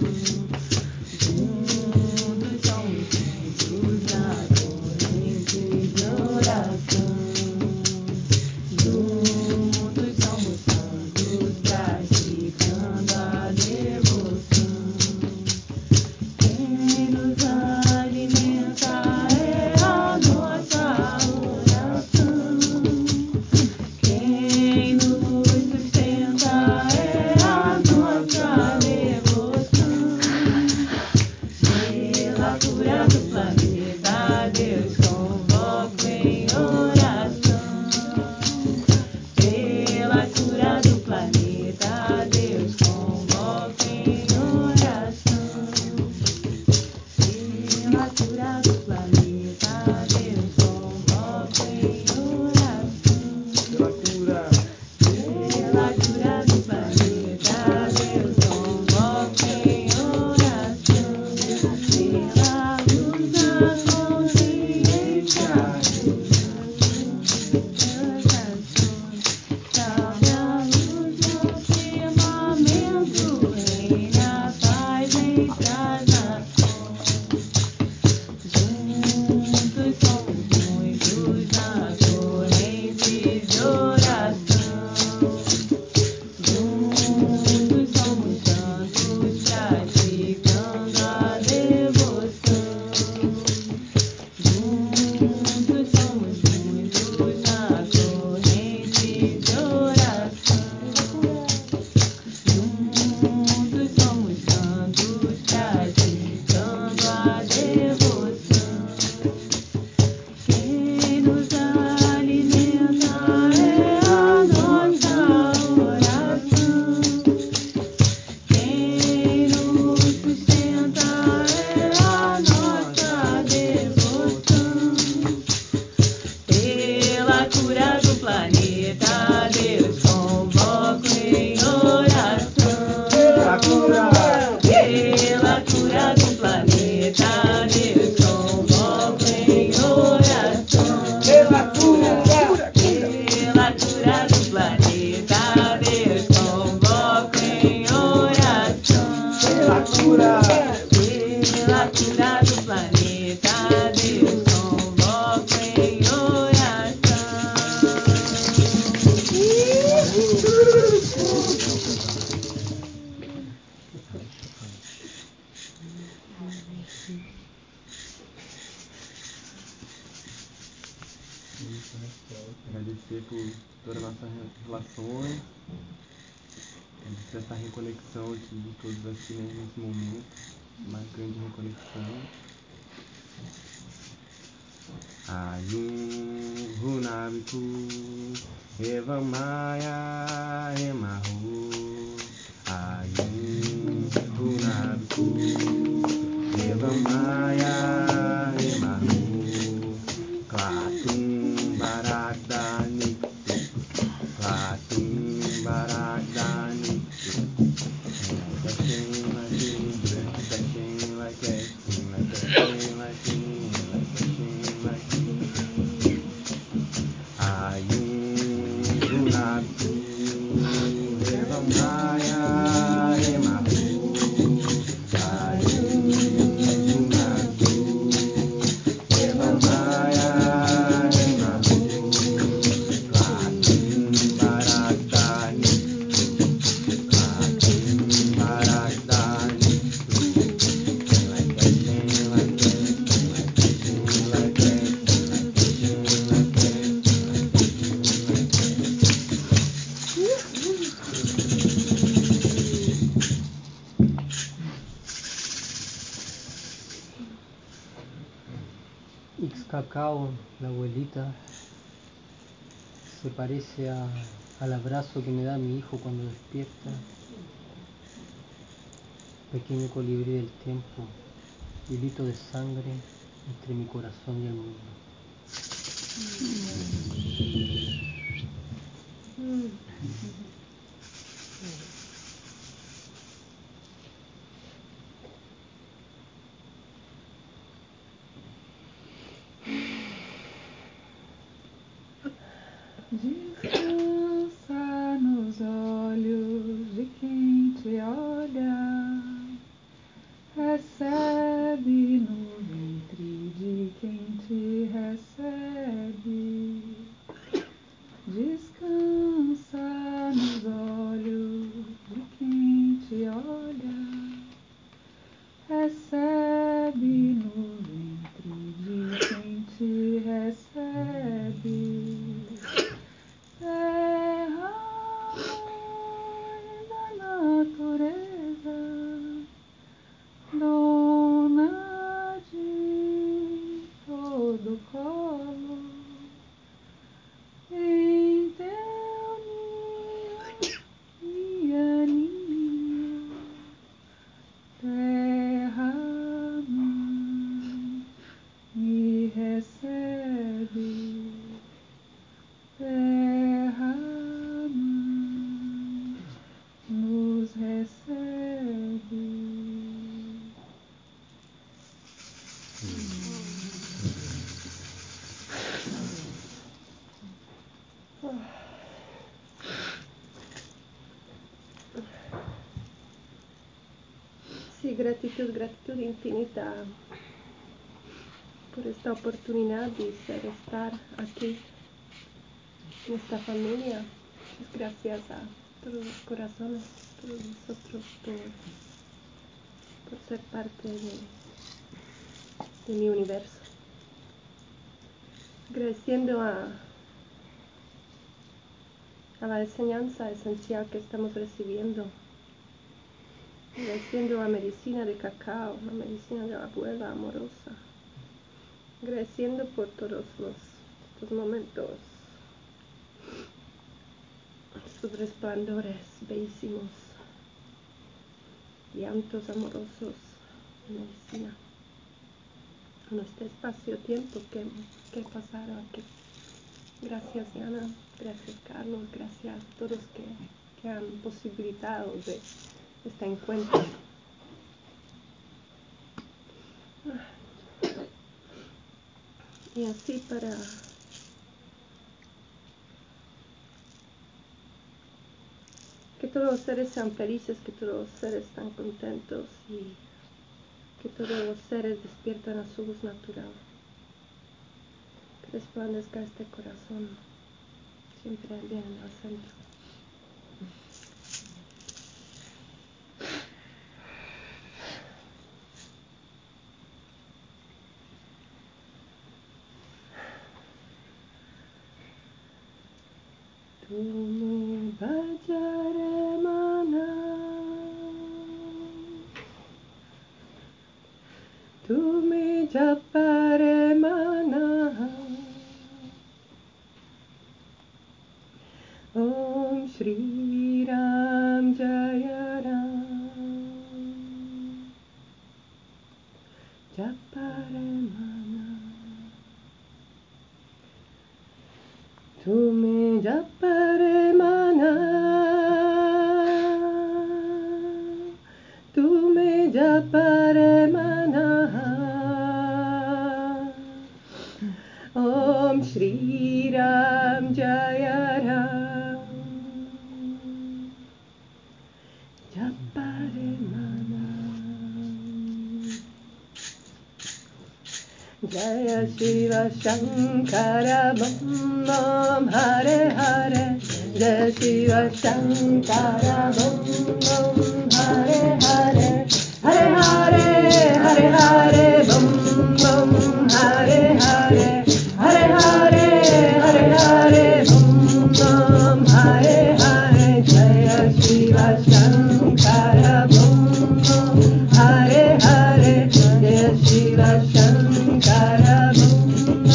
Agradecer por todas as nossas relações, essa reconexão aqui de todos aqui, né, nesse momento, uma grande reconexão. Ayum Hunabiku Evamaya Emahu Ayum Hunabiku Evamaya Emahu Klatum Baradani Klatum Baradani Dashing like it, dashing like it, dashing like it, dashing like it. Ayum Hunabiku Cacao, la abuelita, se parece al abrazo que me da mi hijo cuando despierta. Pequeño colibrí del tiempo, hilito de sangre entre mi corazón y el mundo. Descansa nos olhos de quem te olha, recebe no ventre de quem te recebe. Descansa nos olhos de quem te olha, recebe no ventre de quem te recebe. Terra, mãe da natureza, dona de todo colo, em teu ninho, terra, mãe, me recebe. Terra, mãe, nos recebe. Sí, gratitud infinita por esta oportunidad de estar aquí en esta familia. Gracias a todos los corazones, todos vosotros por ser parte de mi universo. Agradeciendo a la enseñanza esencial que estamos recibiendo. Agradeciendo a medicina de cacao, la medicina de la abuela amorosa. Agradeciendo por todos estos momentos, estos resplandores bellísimos, llantos amorosos de medicina. En este espacio-tiempo que he pasado aquí. Gracias, Diana. Gracias, Carlos. Gracias a todos que han posibilitado de este encuentro. Y así para que todos los seres sean felices, que todos los seres están contentos y que todos los seres despiertan a su luz natural. Que resplandezca este corazón siempre bien en el centro. Tu me bajare mana, tu me japare mana, Om Shri Ram Jaya Ram, japare mana, tu me japare mana, tu me japare mana, Om Shri Ram Jaya Ram, japare mana. Jaya Shiva Shankara Bam Bam Hare Hare, Jaya Shiva Shankara Bam Bam Hare Hare, Hare Hare, Hare Hare, Bam Bam Hare Hare, Hare Hare, Hare Hare, Bam Bam Hare Hare, Jaya Shiva Shankara Bam Bam Hare Hare, Jaya Shiva Shankara Bam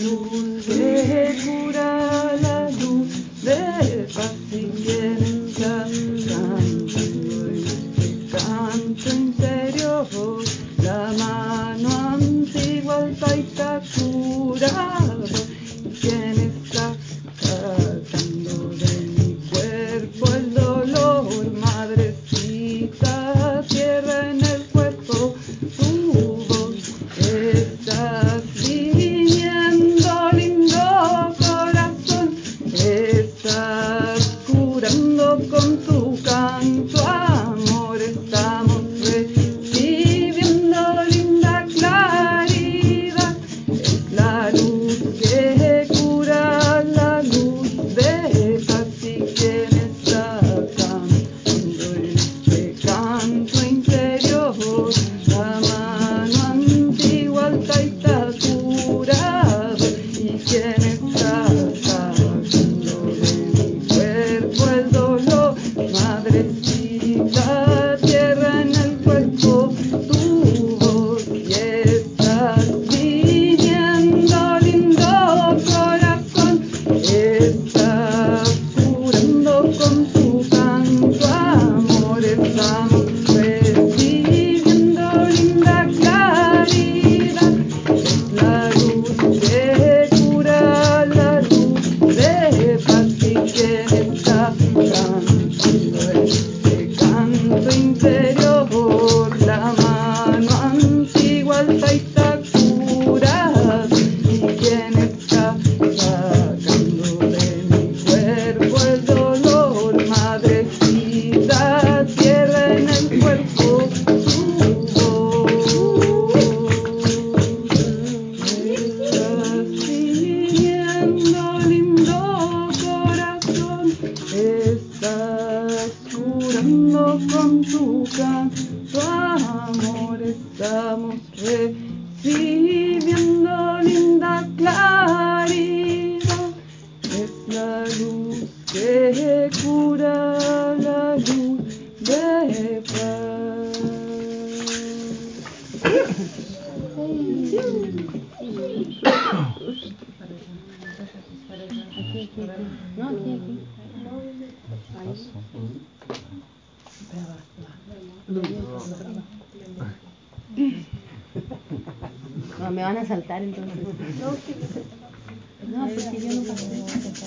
luz que cura, la luz de paz y bienestar, cantando este canto interior, la mano antigua al taita curado, quien está sacando de mi cuerpo el dolor, madrecita, tierra en el cuerpo, tu voz estás viniendo, lindo corazón, estás curando con tu canto, amor, estamos recibiendo linda claridad, es la luz que cura, la luz de paz y quien está cantando este canto interior, la mano antigua al taita curado, y quien está sacando de mi cuerpo el dolor, madrecita, tierra en el cuerpo, tu voz, y estás viniendo, lindo corazón, estás curando con tu canto, amor, estamos recibiendo linda claridad, es la luz que cura, la luz de paz y quien está cantando este canto interior, la mano antigua al taita curado, y quien está sacando de mi cuerpo el dolor, madrecita, tierra en el cuerpo, tu voz, estás viniendo, lindo corazón, estás curando con tu canto, amor, estamos recibiendo linda claridad, es la luz que cura, la luz de paz. No, aquí. No, me van a saltar entonces. No, porque yo no pasé.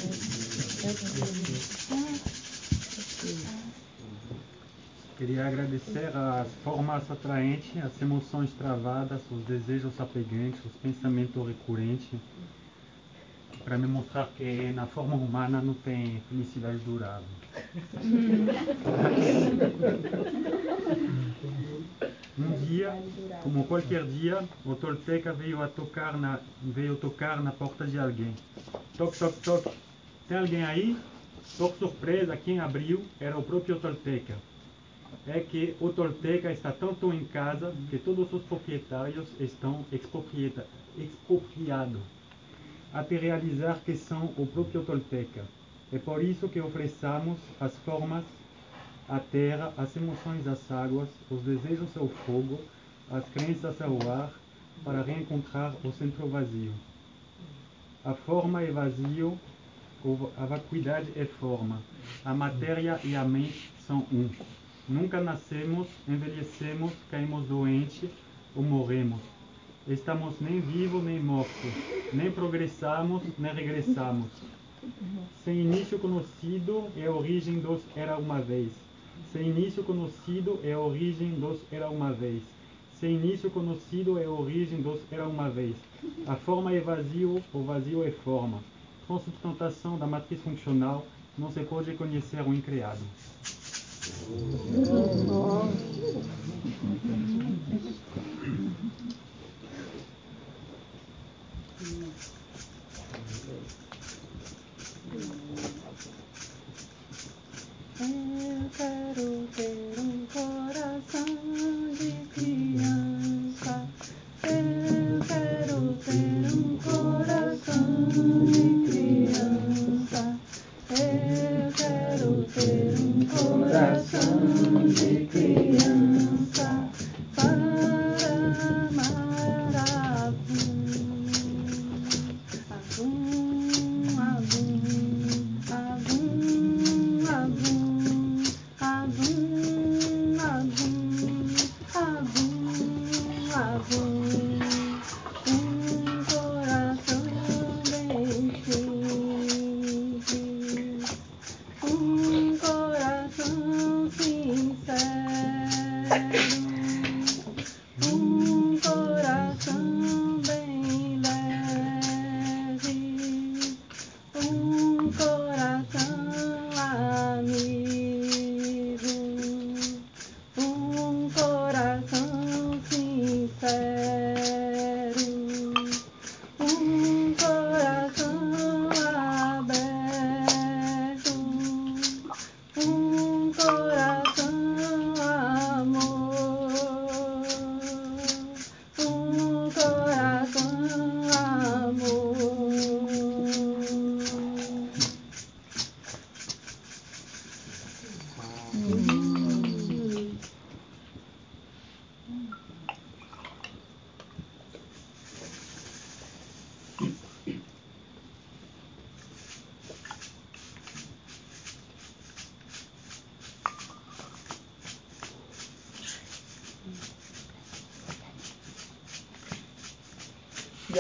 Queria agradecer as formas atraentes, as emoções travadas, os desejos apegantes, os pensamentos recorrentes, para me mostrar que na forma humana não tem felicidade durável. Um dia, como qualquer dia, o Tolteca veio tocar na porta de alguém. Toc, toc, toc. Tem alguém aí? Por surpresa, quem abriu era o próprio Tolteca. É que o Tolteca está tanto em casa que todos os proprietários estão expropriados, até realizar que são o próprio Tolteca. É por isso que oferecemos as formas, a terra, as emoções às águas, os desejos ao fogo, as crenças ao ar, para reencontrar o centro vazio. A forma é vazio, a vacuidade é forma. A matéria e a mente são um. Nunca nascemos, envelhecemos, caímos doentes ou morremos. Estamos nem vivos nem mortos, nem progressamos nem regressamos. Sem início conhecido é a origem dos era uma vez. Sem início conhecido é a origem dos era uma vez. Sem início conhecido é a origem dos era uma vez. A forma é vazio, o vazio é forma. Transubstantação da matriz funcional, não se pode conhecer o incriado. Eu quero ter coração de criança. Eu quero ter coração de criança. Eu quero ter coração de criança para amar a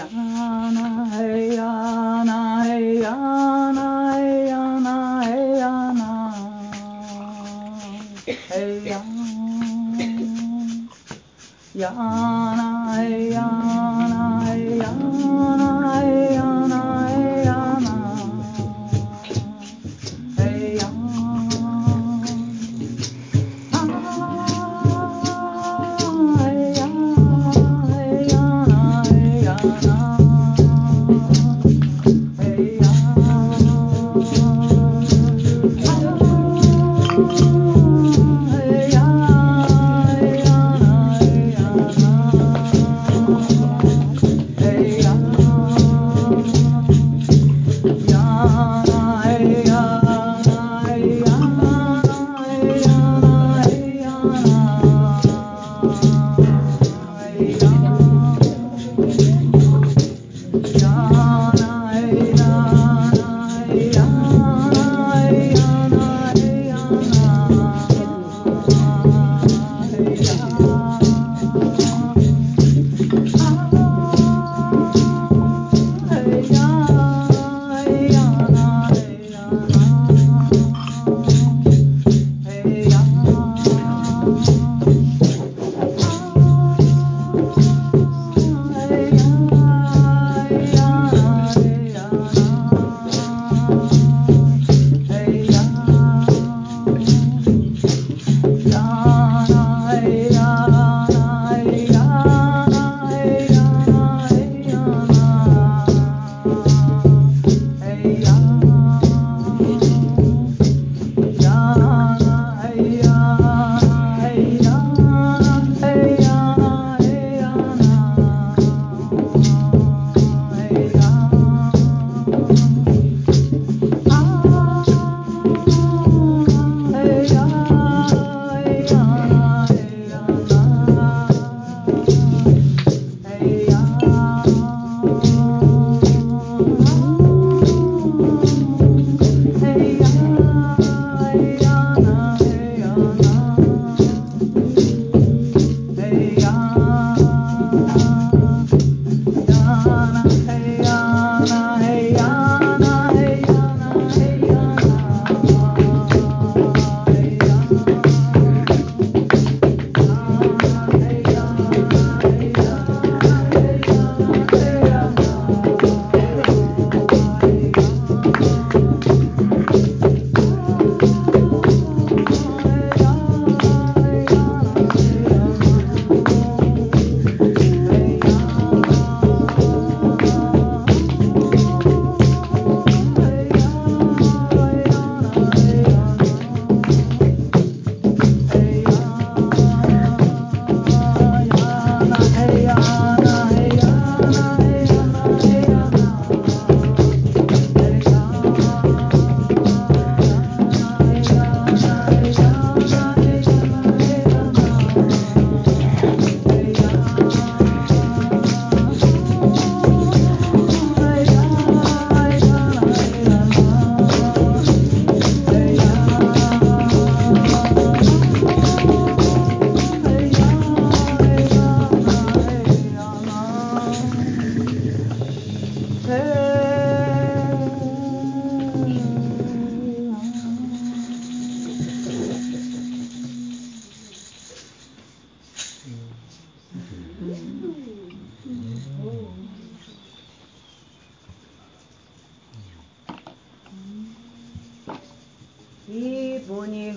Boni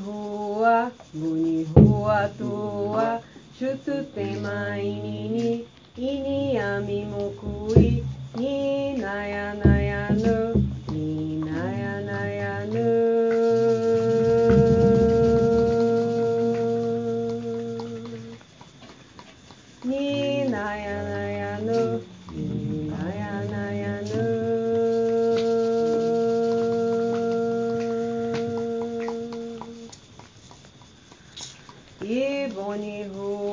rua tua, chutu tema inini, ini ami mokui, ni naya naya no, ni naya naya no. Ni naya naya no, ni naya naya no. Boni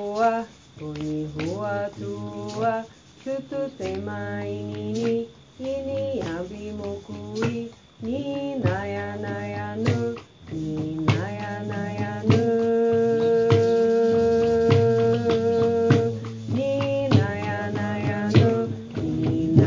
rua tua, chutu tema inini, ini abi mokui, ni naya naya no, ni naya naya no. Ni naya naya no, ni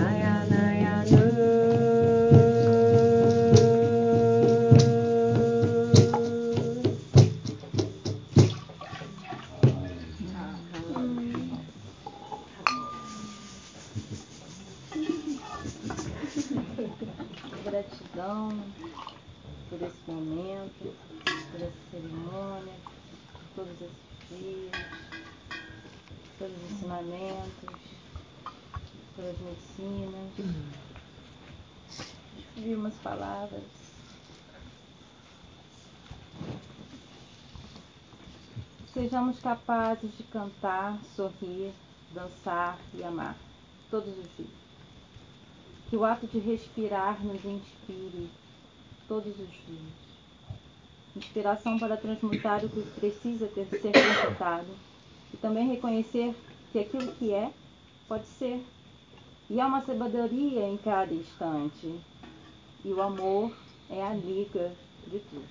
gratidão por esse momento, por essa cerimônia, por todos esses dias, pelos ensinamentos, pelas medicinas. Escrevi umas palavras. Sejamos capazes de cantar, sorrir, dançar e amar todos os dias. Que o ato de respirar nos inspire todos os dias. Inspiração para transmutar o que precisa ser transmutado. E também reconhecer que aquilo que é, pode ser. E há uma sabedoria em cada instante. E o amor é a liga de tudo.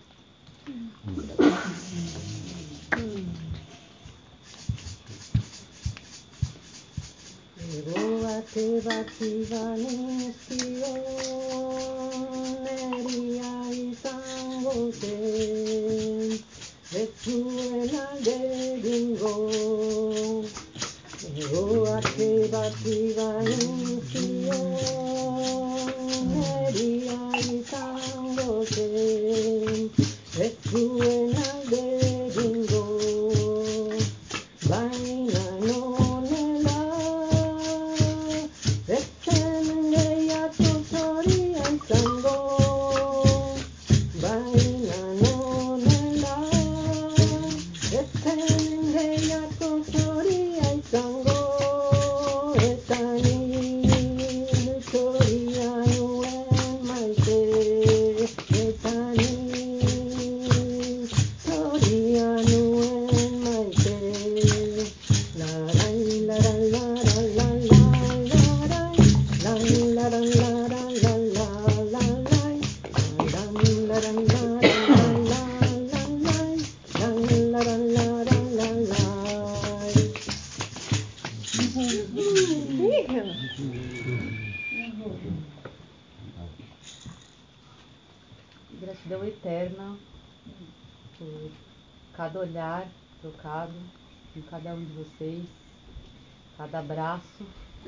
Gratidão eterna por cada olhar trocado com cada um de vocês, cada abraço,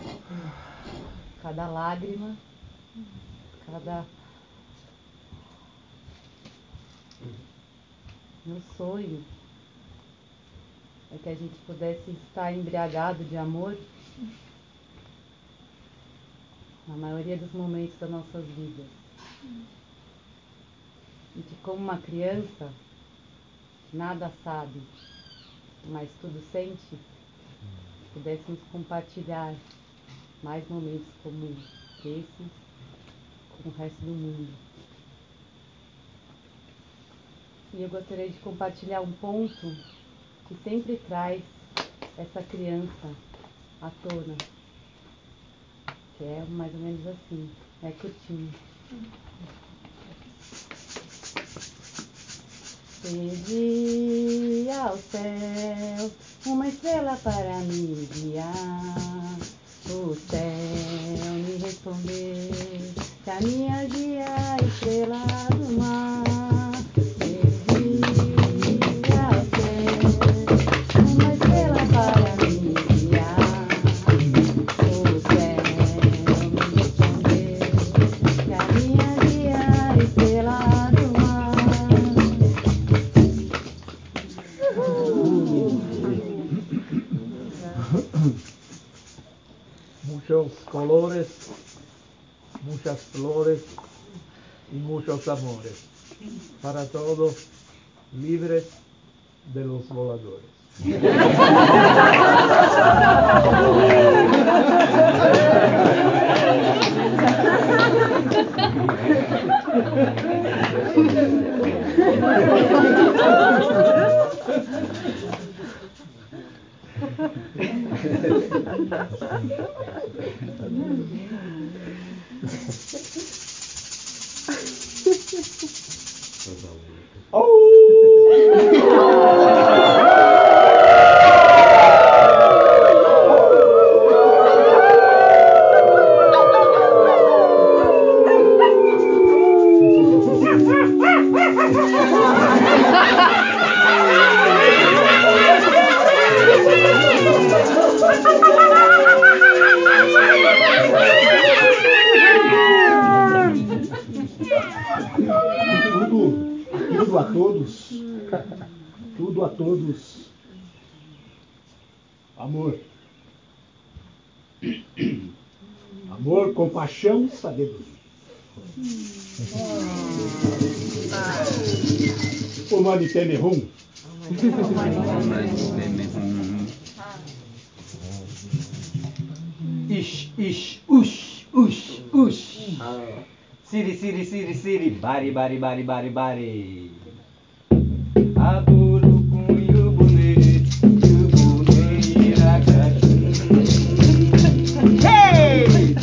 cada lágrima, cada... Meu sonho é que a gente pudesse estar embriagado de amor na maioria dos momentos das nossas vidas. E que, como uma criança, nada sabe, mas tudo sente, pudéssemos compartilhar mais momentos como esses com o resto do mundo. E eu gostaria de compartilhar um ponto que sempre traz essa criança à tona, que é mais ou menos assim, é curtinho. Pedi ao céu uma estrela para me guiar. O céu me respondeu que a minha guia é a estrela do mar. Pedi ao céu uma estrela para me guiar. O céu me respondeu que a minha guia é a estrela do mar. Muchos colores, muchas flores y muchos amores para todos, libres de los voladores. tudo a todos. Tudo a todos. Amor. Amor, compaixão, sabedoria. O Mani Padme Hum. Ish, ish, ush, ush, ush. Siri, siri, siri, siri, bari, bari, bari, bari, bari. Aburu com yubune, yubune irakashun. Hey!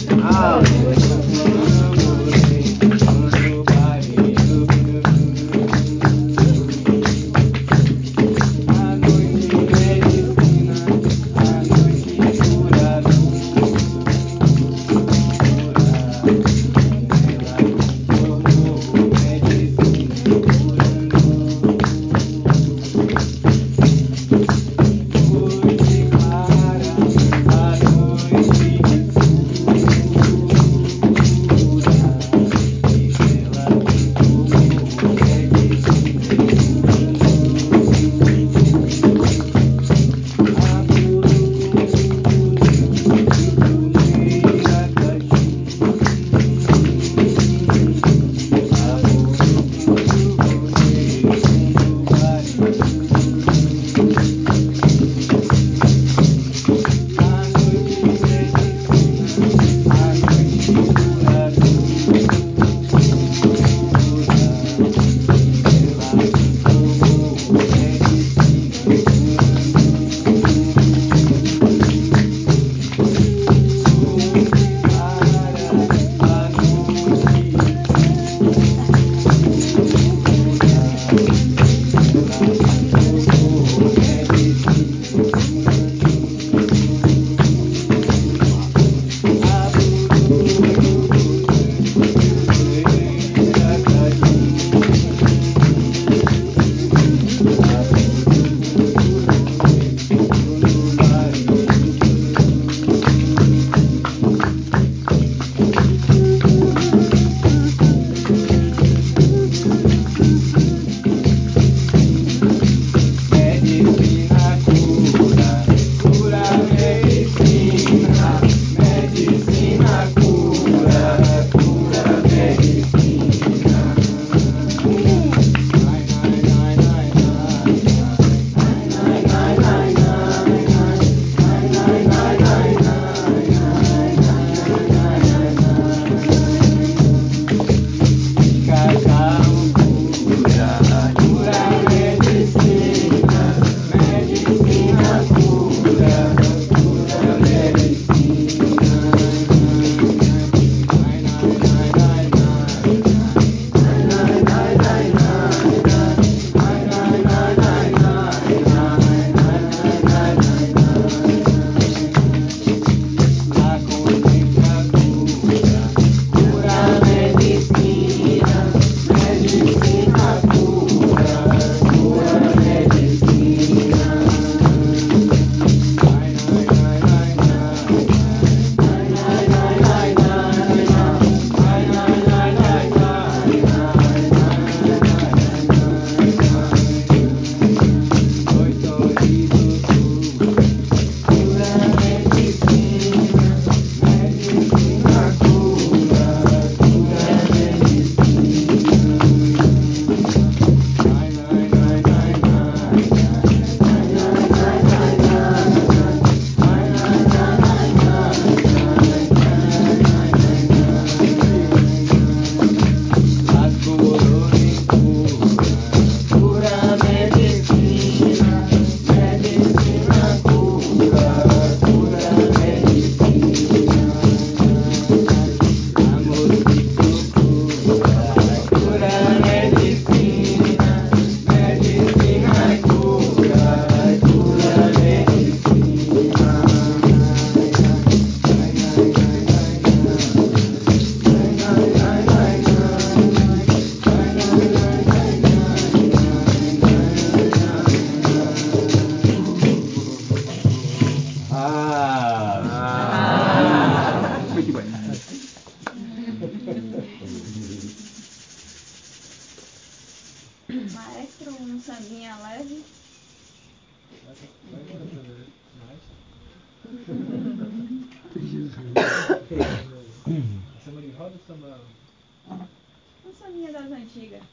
Roda o samba. Um sambinha das antigas.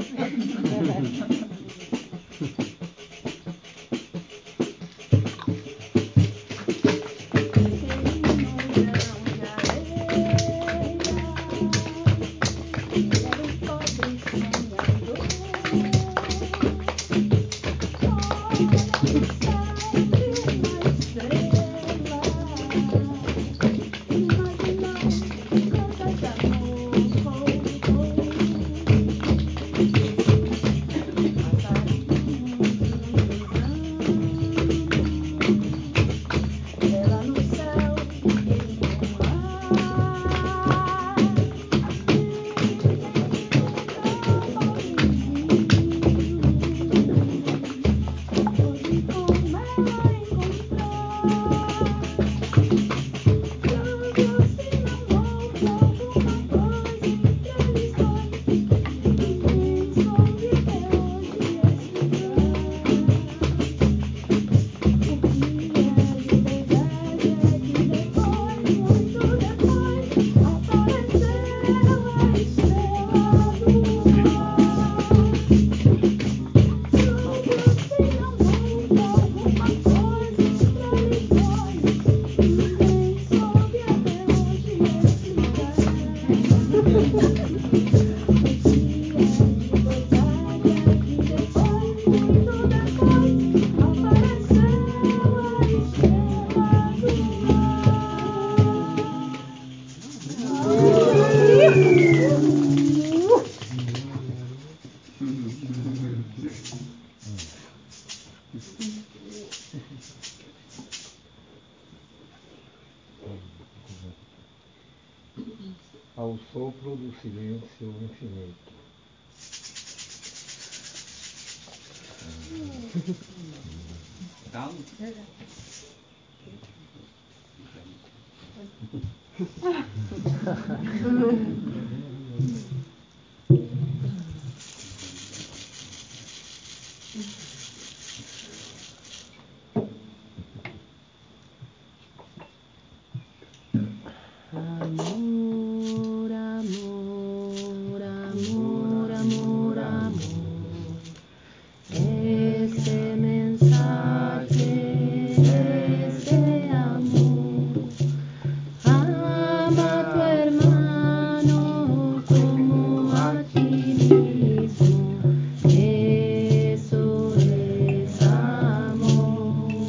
Ao sopro do silêncio infinito. Calma. Amor, amor, amor, amor, amor. Ese mensaje, ese amor. Ama a tu hermano como a ti mismo. Eso es amor.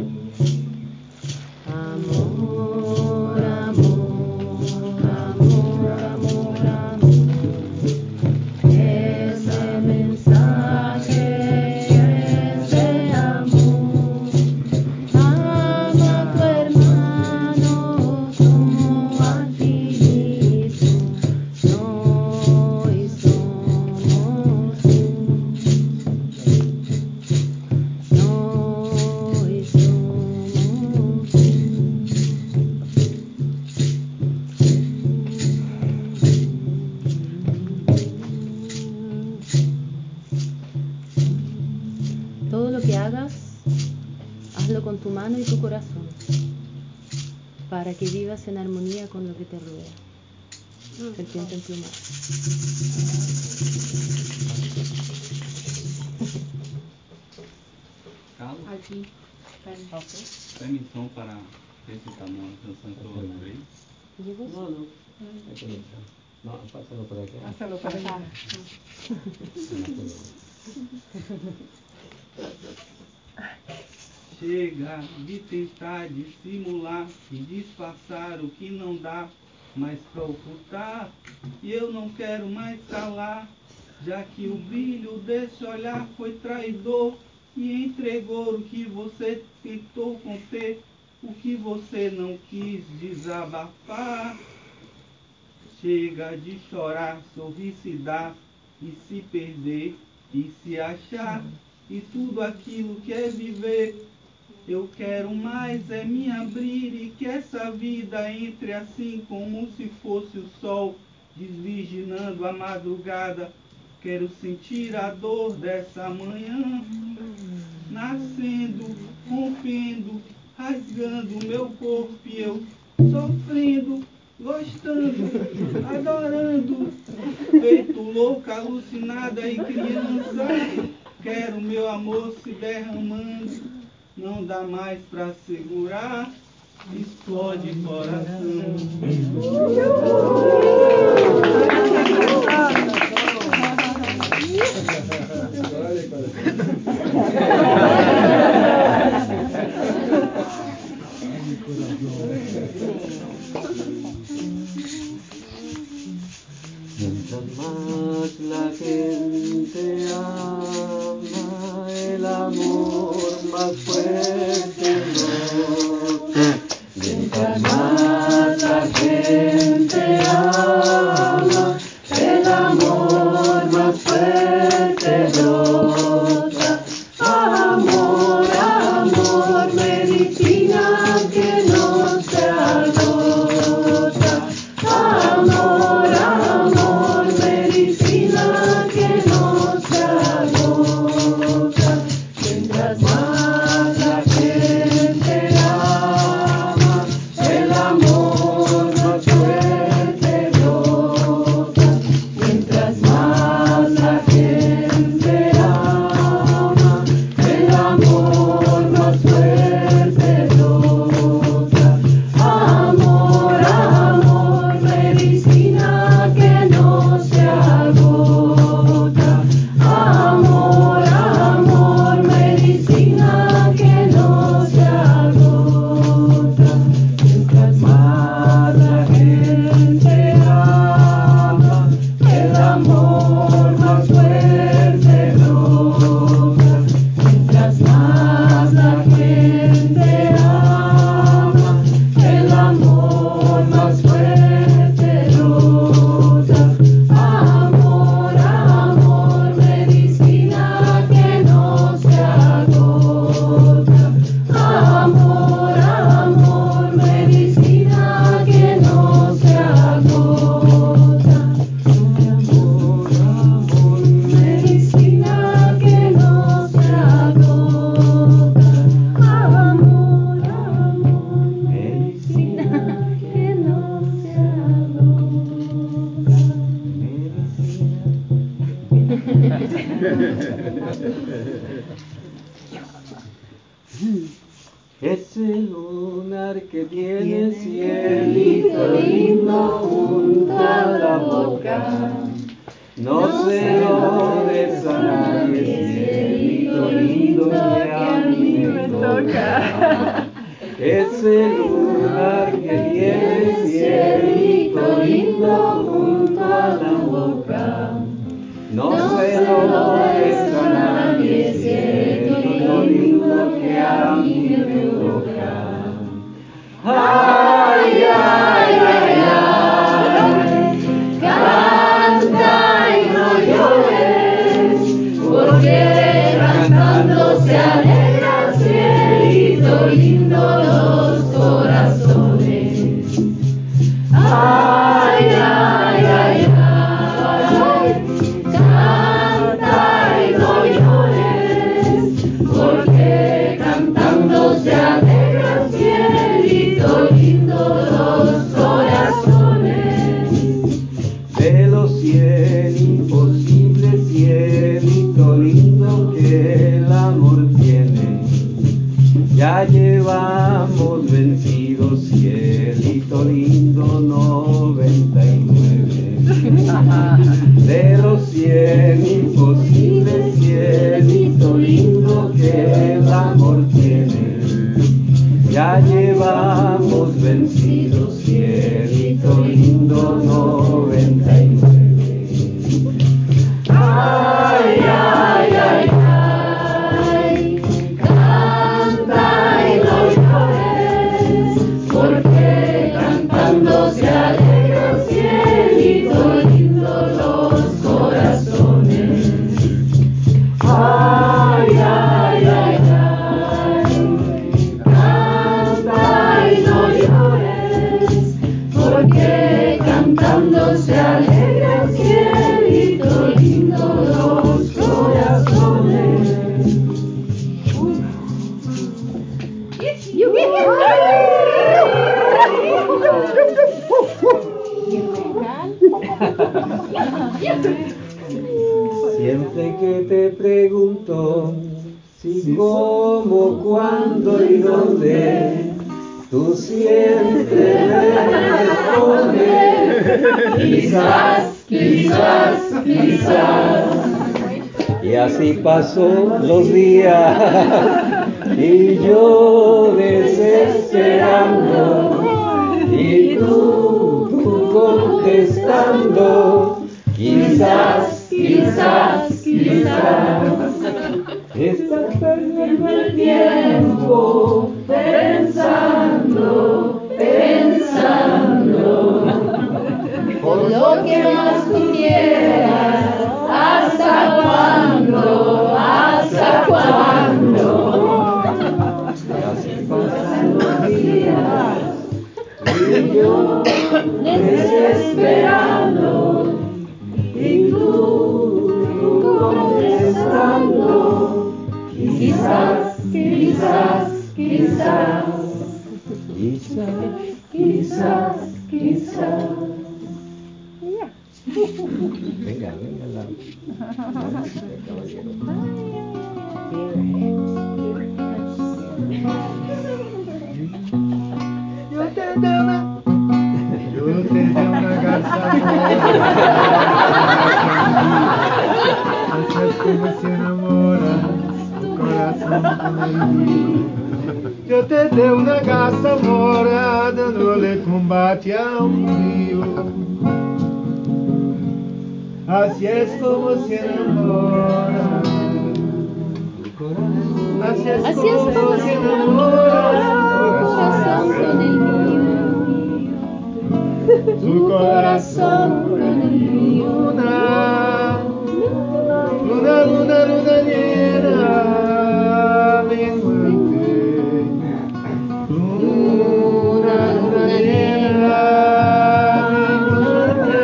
Amor, amor, amor, amor, amor. Ese mensaje, ese amor. Ama a tu hermano como a ti mismo. Nós somos um. Nós somos Todo lo que hagas, hazlo con tu mano y tu corazón, para que vivas en armonía con lo que te rodea. Serpiente emplumada. Carlos, Aqui. permissão para recitar uma canção que eu lembrei. No, no. No, pásalo por acá. Pásalo para acá. Chega de tentar dissimular e disfarçar o que não dá mais pra ocultar. E eu não quero mais calar, já que o brilho desse olhar foi traidor e entregou o que você tentou conter, o que você não quis desabafar. Chega de chorar, sorrir, se dar e se perder e se achar, e tudo aquilo que é viver. Eu quero mais é me abrir e que essa vida entre assim como se fosse o sol desvirginando a madrugada. Quero sentir a dor dessa manhã nascendo, rompendo, rasgando meu corpo e eu sofrendo gostando, adorando, feito louca, alucinada e criança. Quero meu amor se derramando, não dá mais pra segurar, explode coração. Mientras más la gente ama, el amor más fuerte brota. Mientras más la gente ama, el amor más fuerte brota. Amor, amor, medicina que no se agota. Amor, amor, medicina que no se agota. Mientras más la gente ama, el amor más fuerte brota. Mientras más la gente ama, el amor más fuerte brota. Amor, amor, medicina que no se agota. Amor, amor, medicina que no se agota. Mientras más la gente ama, el amor más fuerte brota. Mientras más la gente ama, el amor más fuerte brota. Amor, amor, medicina que no se agota. Amor, amor, medicina que no se agota. Amor, amor, medicina que no se agota. Amor, amor, medicina que no se Ese lunar que tiene cielito lindo junto a la boca, no se lo des a nadie, cielito lindo que a mí me toca. Ese lunar que tiene cielito lindo junto a la boca, no se lo des a nadie, cielito lindo que a mí me toca. Ay, ay, ay, ay, canta y no llores, porque cantando se alegra, cielito lindo, los corazones. Ay, ay, ay, ay, canta y no llores, porque cantando se alegra, cielito lindo, los corazones. De los 100 imposibles, cielito lindo que el amor tiene, ya llevamos vencidos, cielito lindo, 99. De los 100 imposibles, cielito lindo que el amor tiene, ya llevamos vencidos, cielito lindo, 99. Ay, ay, ay, ay, canta y no llores, porque cantando se alegra, cielito lindo, los corazones. Ay, ay, ay, ay, canta y no llores, porque cantando se alegra, cielito lindo, los corazones. Siempre que te pregunto si, cómo, cuándo y dónde, tú siempre me respondes, quizás, quizás, quizás. Y así pasó los días y yo desesperando y tú contestando, quizás, quizás, quizás. Estás perdiendo el tiempo pensando, pensando, por lo que más tú quieras, hasta cuándo, hasta cuándo. Y así pasan los días y yo desesperando y tú contestando. Quizás, quizás, quizás, quizás, quizás, quizás. Venga, venga, la caballero. Yo te dé una garza. Así es como se enamora tu corazón con el mío. Yo te dé una garza mora dándole combate a un río. Así es como se enamora. Así es como se enamora tu corazón con el mío. Tu corazón con el mío. Luna, luna, luna llena, menguante. Luna, luna llena, menguante.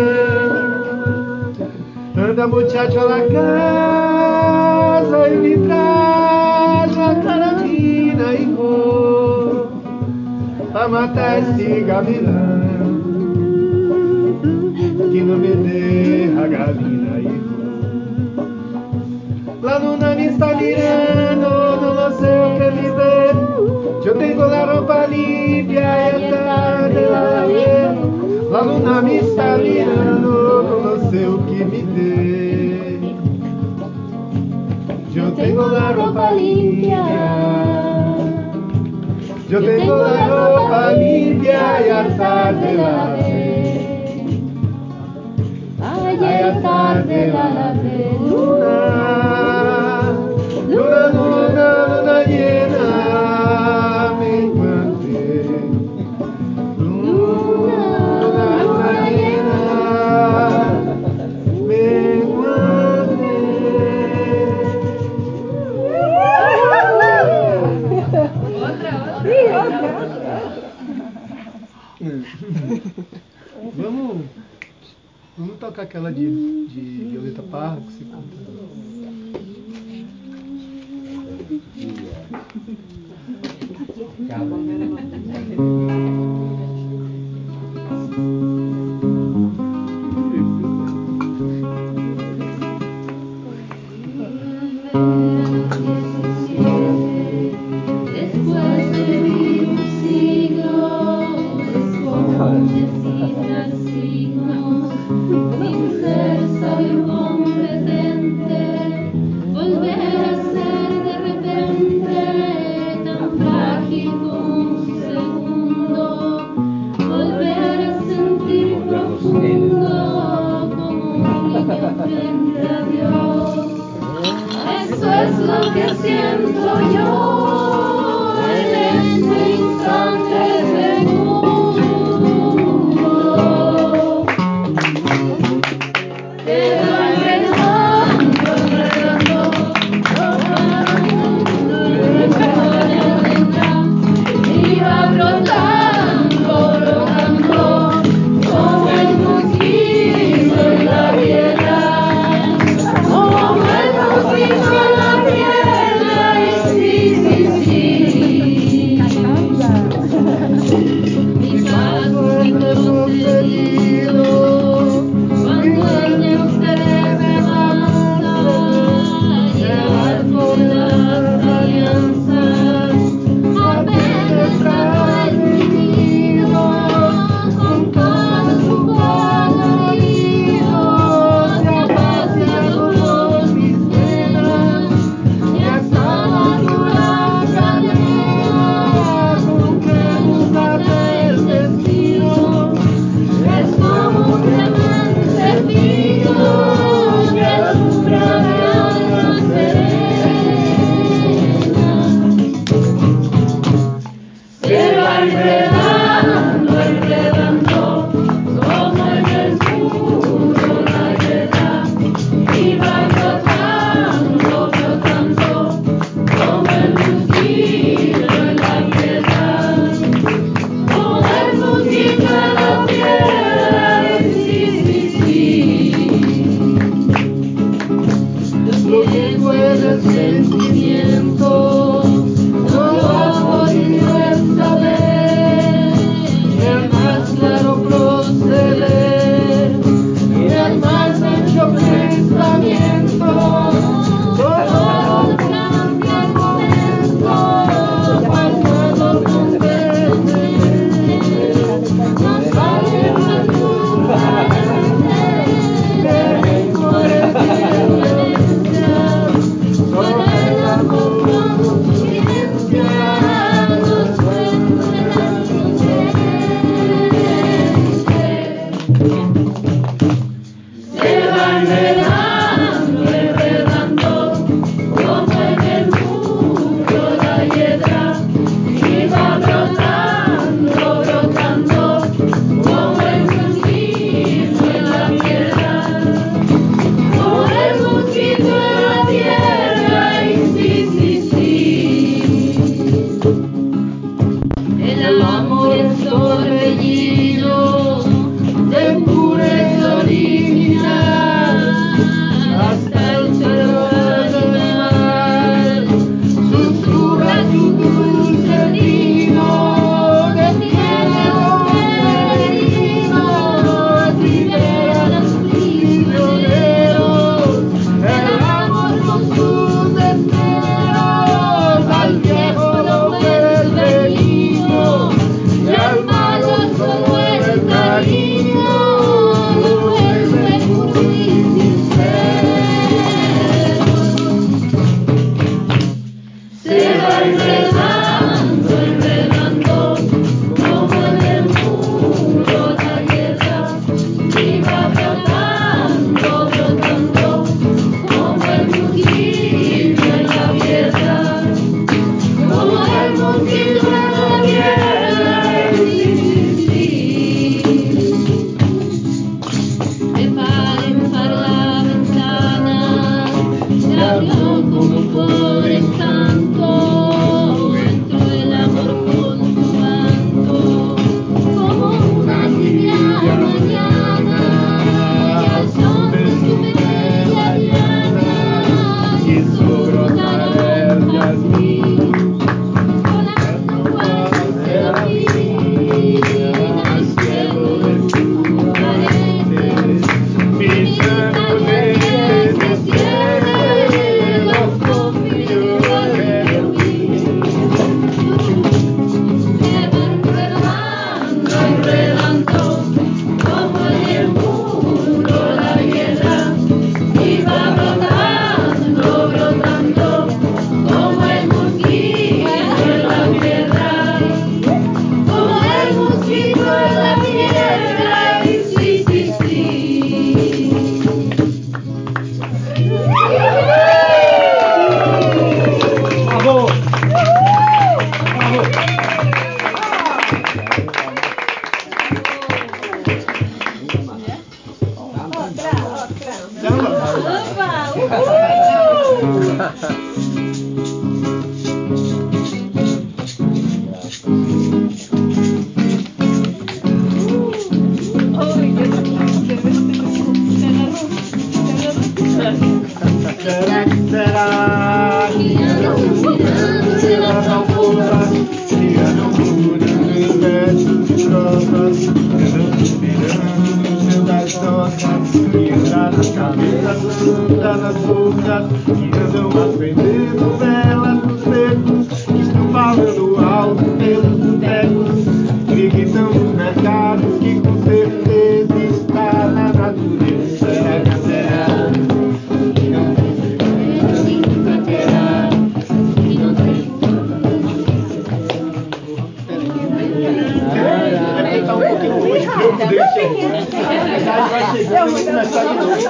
Anda muchacho a la casa y me trae la carabina, hijo, pa' matar este gavilán que no me deja gallina, hijo. La luna me está mirando, no sé o que me ve. Yo tengo la ropa limpia y es tarde la lavé. La luna me está mirando, no sé o que me dé. Yo tengo la ropa limpia. Yo tengo la ropa limpia y es tarde la lavé. Ayer tarde la lavé. Luna, luna, luna, luna llena, menguante. Luna, luna llena, menguante. Otra. Vamos tocar aquela de Violeta Parra que você canta. Después de vivir un siglo, es como descifrar signos, sin ser sabio competente, volver a ser de repente tan frágil como un segundo, volver a sentir profundo como un niño frente a Dios. Eso es lo que siento yo en este instante segundo. Pero enredando, iba brotando, brotando, como el mosquito en la tierra. Como el mosquito en la tierra y rocas, que anda nas cabeças, anda nas bocas, que andam acendendo velas nos becos, que estão falando alto pelos botecos, que gritam nos mercados, que com certeza está na natureza. Será? Que não tem certeza, nem nunca terá. Que não tem. Deve estar um pouquinho longe, meu Deus. Vai chegando e começar de novo.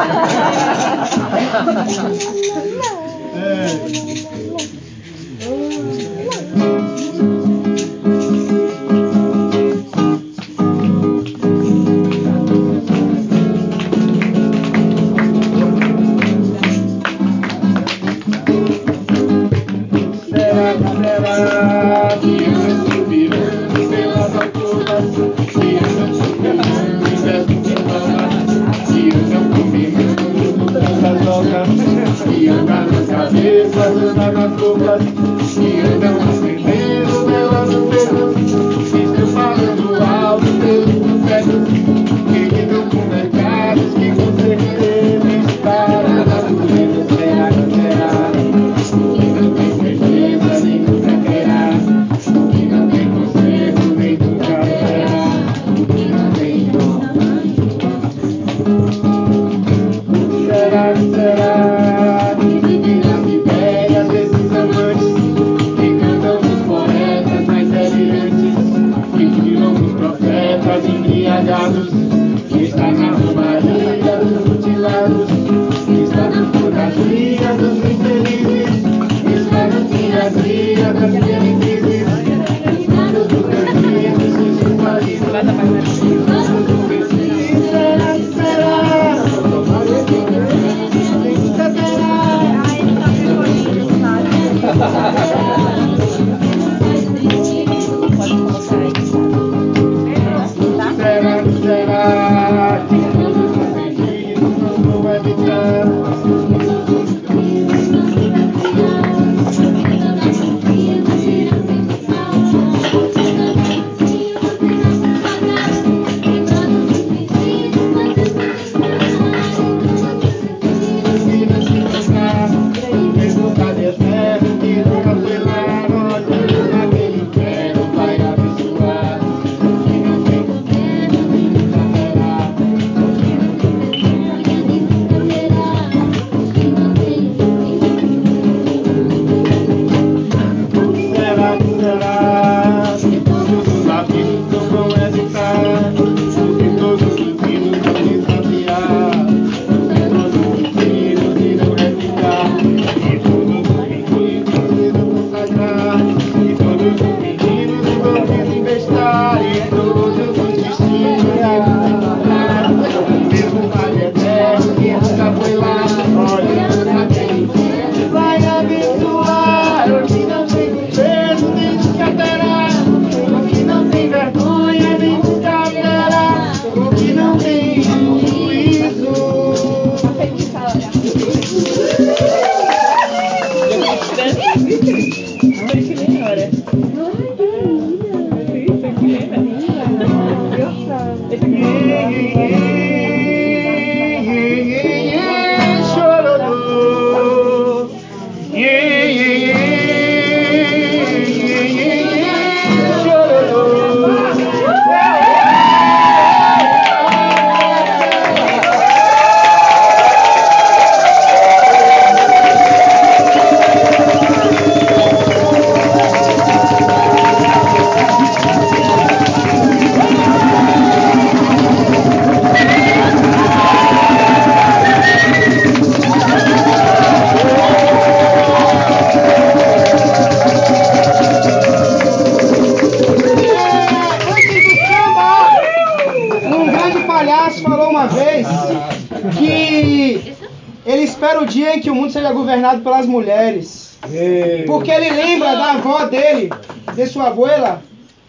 espera o dia em que o mundo seja governado pelas mulheres. Porque ele lembra da avó dele, de sua abuela,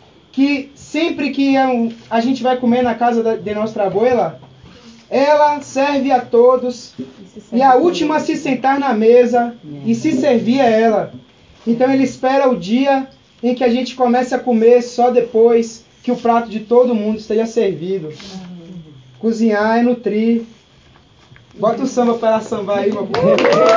que sempre que a gente vai comer na casa de nossa abuela, ela serve a todos e a última a se sentar na mesa e se servir é ela. Então ele espera o dia em que a gente comece a comer só depois que o prato de todo mundo esteja servido. Cozinhar é nutrir. Bota o samba para ela sambar aí, meu povo.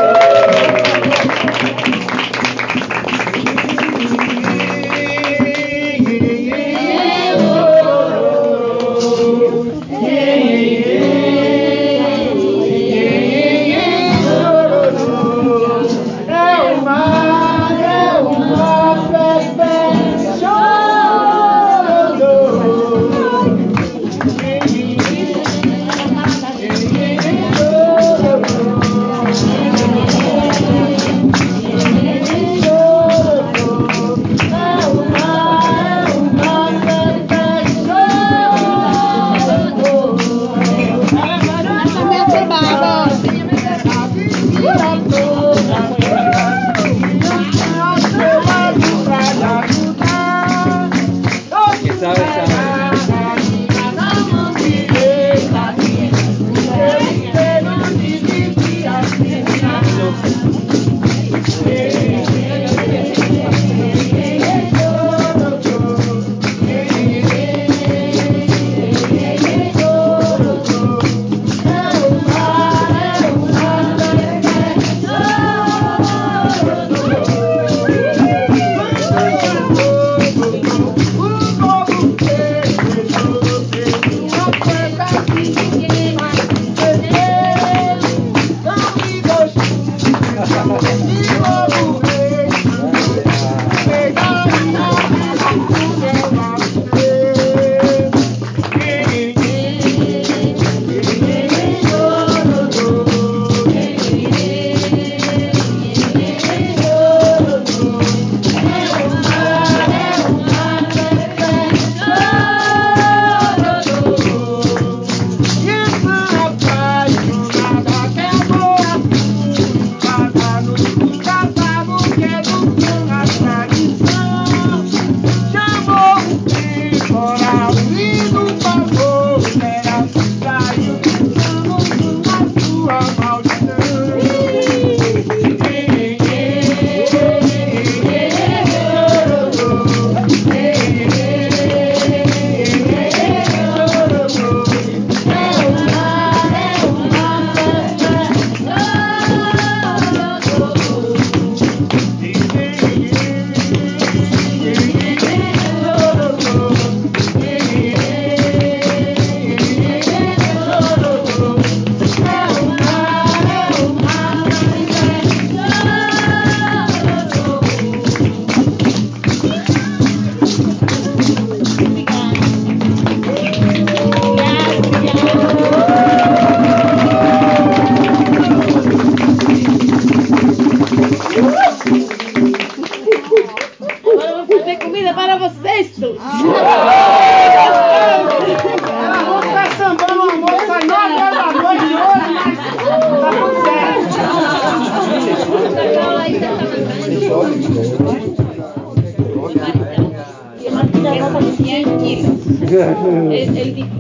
Él dijo.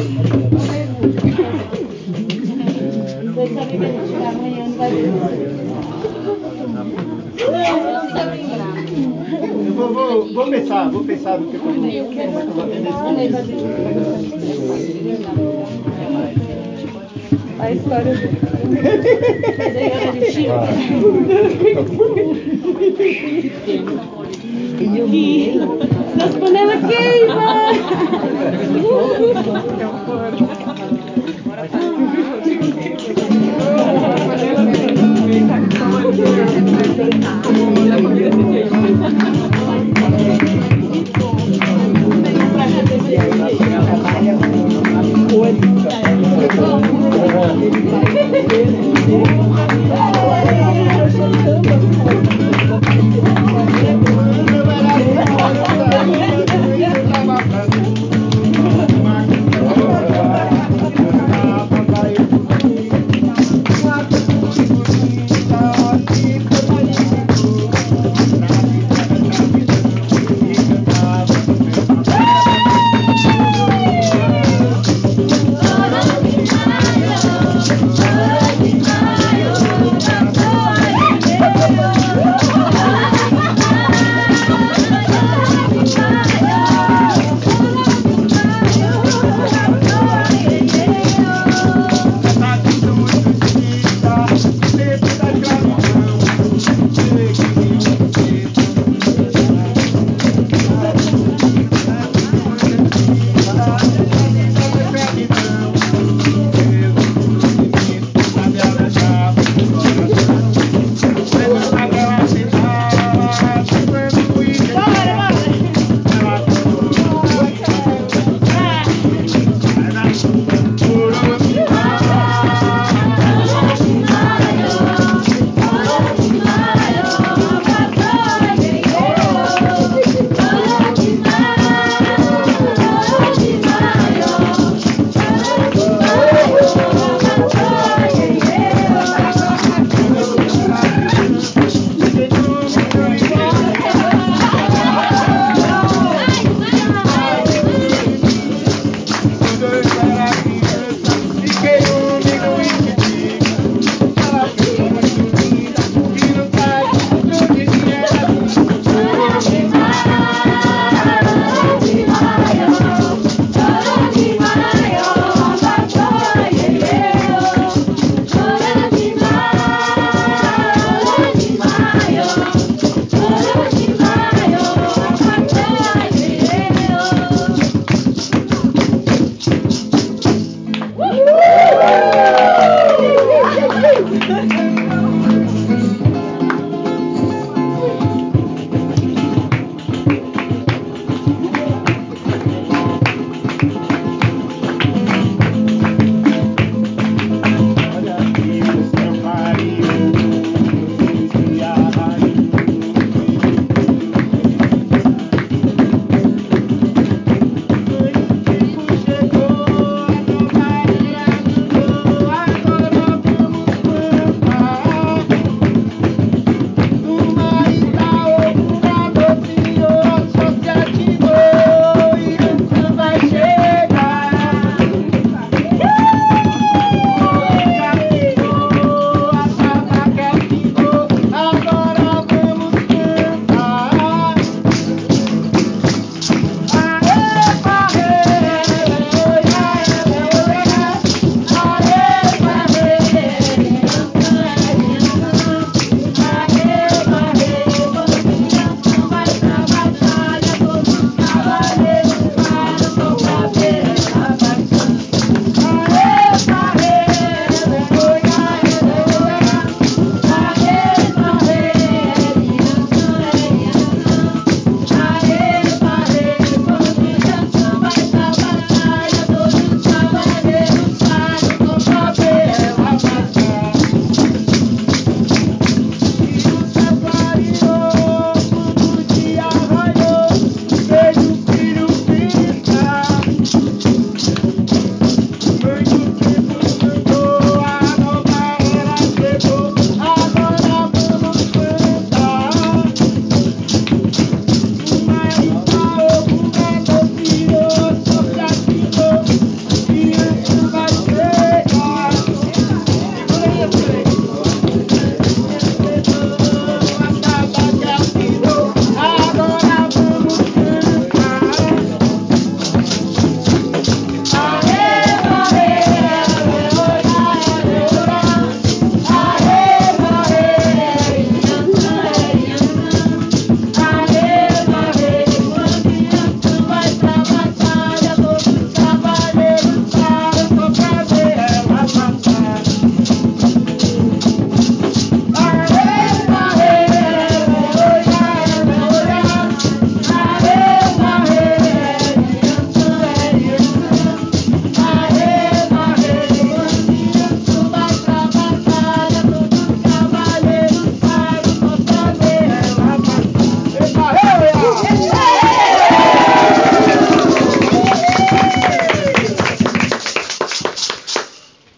Vou pensar no que eu vou A história Las panelas queimam!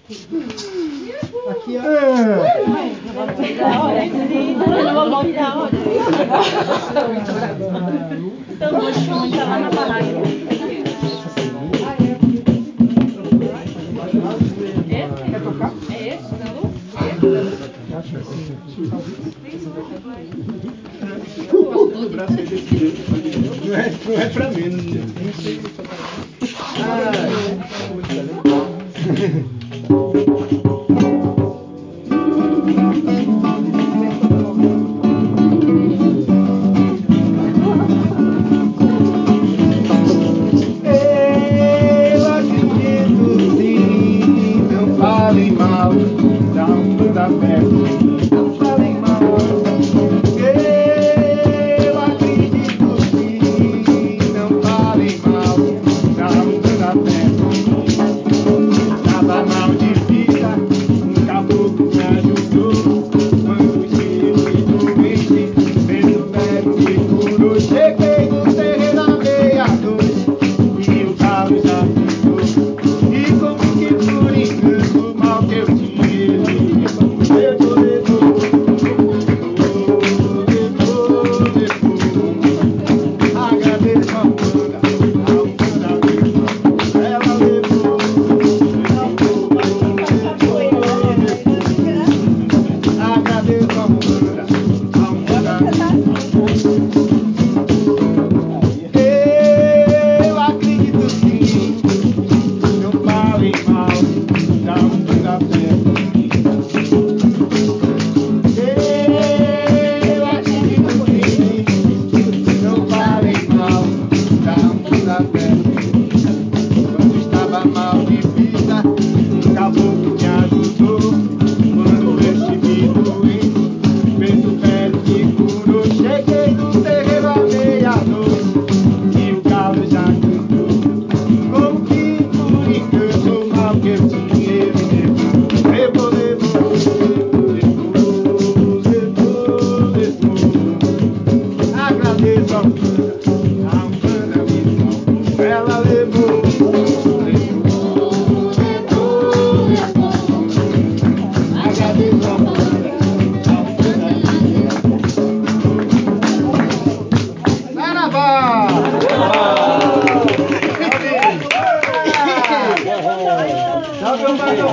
Aqui, ó. Quer tocar? É esse, da luz? Acho que sim. O braço é desse jeito. Não é pra menos. Não sei tocar. Eu acredito sim, não falem mal da Umbanda perto, não falem mal. Eu acredito sim, não falem mal da Umbanda perto. Tava mal de vida, um caboclo me ajudou. Quando estive doente, fez o médico me curou. Cheguei no terreiro à meia-noite e o galo já ficou. E como que por engano o mal que eu tinha ele levou, levou. Agradeço a Umbanda, ela levou. Agradeço a Umbanda, eu acredito sim, não falem mal da Umbanda perto. Eu acredito sim, não falem mal da Umbanda perto. Quando estava mal de vida, um caboclo me ajudou. Quando eu estive doente, fez o médico me curou. Cheguei no terreiro à meia-noite e o galo já cantou. Como que por engano o mal que eu tinha ele levou, levou, levou, levou, levou. Agradeço a Umbanda me salvou, ela levou. Agradeço a Umbanda. Saravá! Salve Umbanda,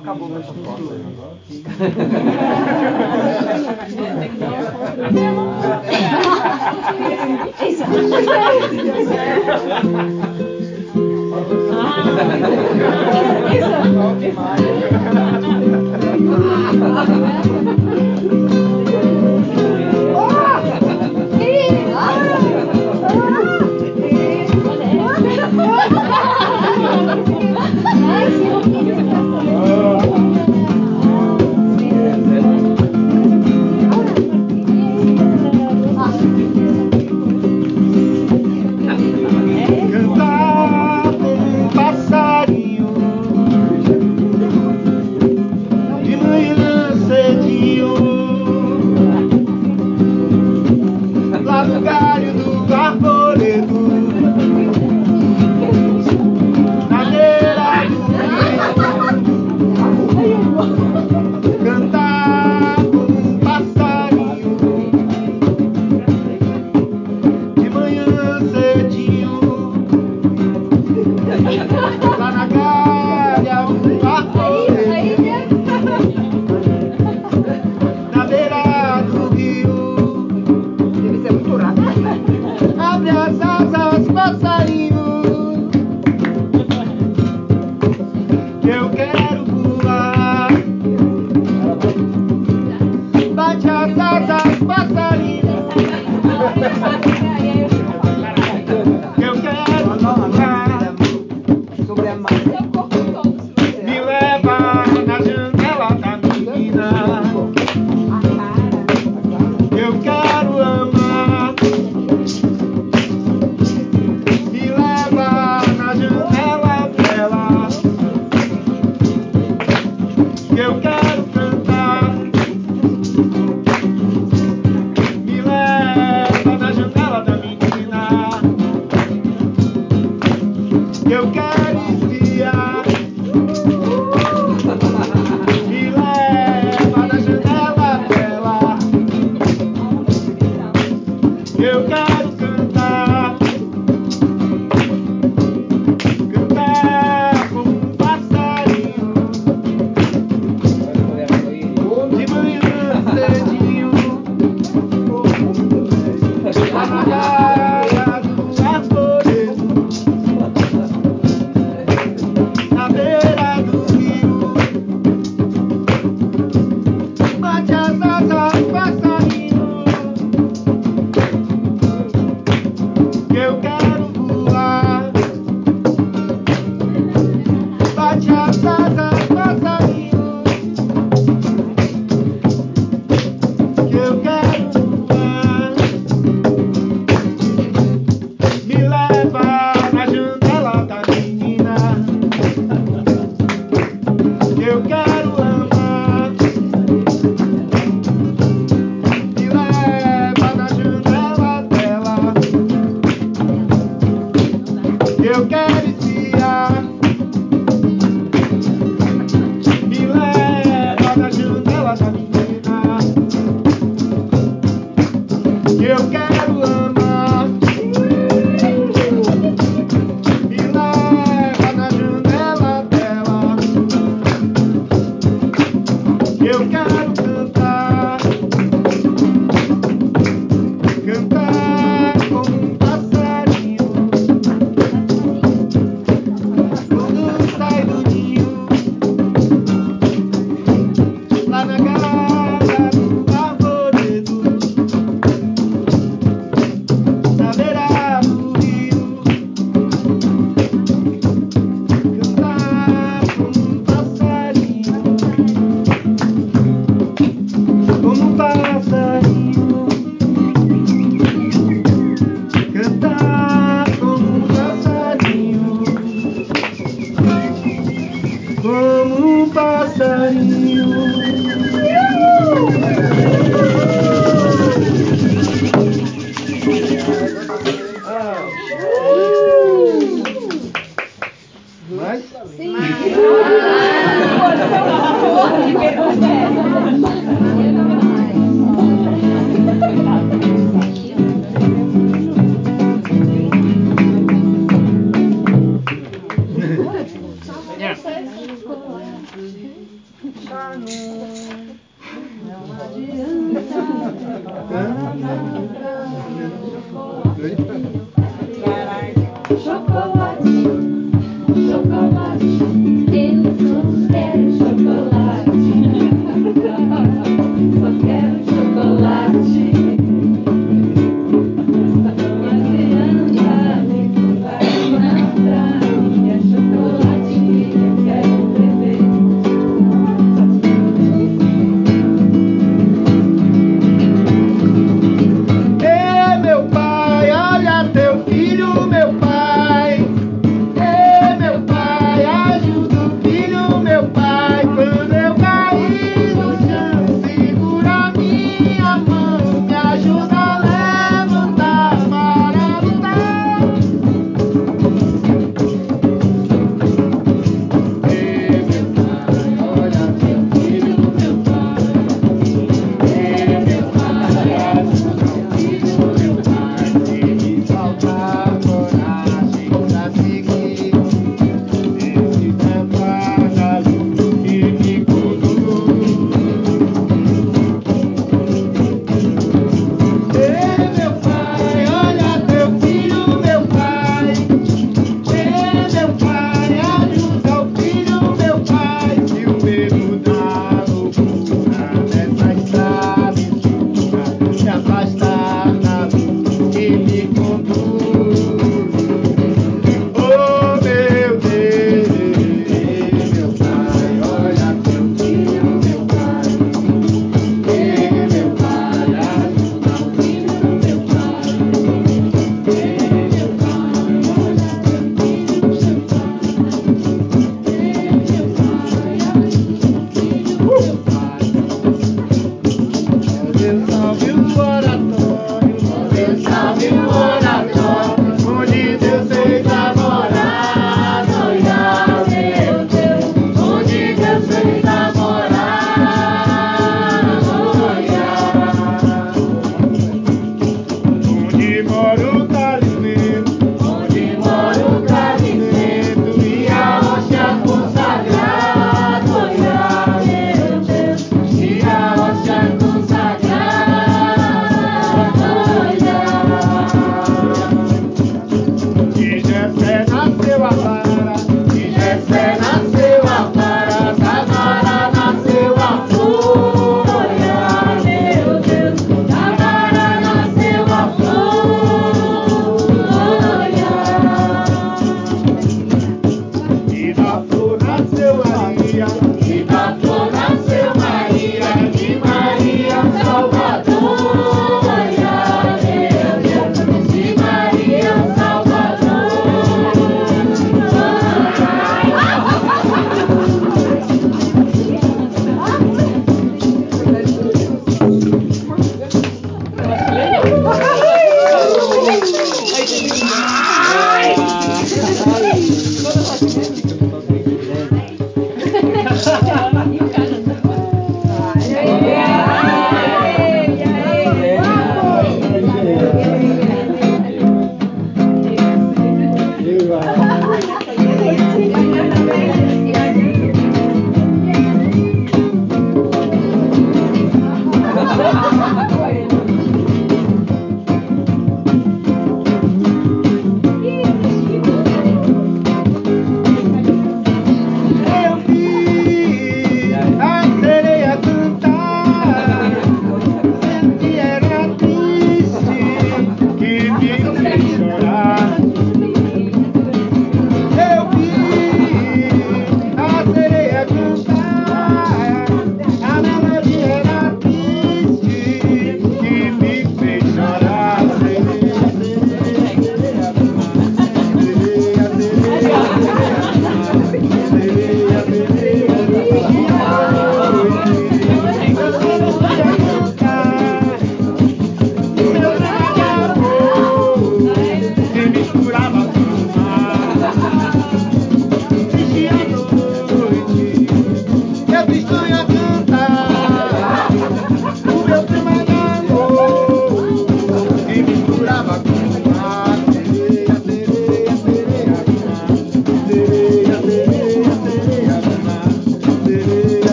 acabou com essa foto. Cantar como um passarinho de manhã cedinho, lá no galho do arvoredo, na beira do rio. Cantar como um passarinho de manhã cedinho, lá na galha do arvoredo, na beira do rio. Deve ser muito rápido. Abre as asas, passarinho, que eu quero voar. Bate as asas, passarinho, que eu quero voar. Sobre a massa. Me leva na janela da menina, eu quero amar. Me leva na janela dela, que eu quero cantar. Me leva na janela da menina, que eu quero espiar. Me leva na janela dela, que eu quero cantar. Cantar como um passarinho de manhã cedinho, lá na galha do arvoredo, na beira do rio. Bate as asas, passarinho, que eu quero voar. Bate as asas, passarinho, que eu quero voar. Me leva na janela da menina, que eu quero amar. Me leva na janela dela, que eu quero espiar. Me leva na janela da menina, que eu quero amar. Me leva na janela dela, que eu quero cantar. Cantar como um passarinho quando sai do ninho, lá na galha do arvoredo,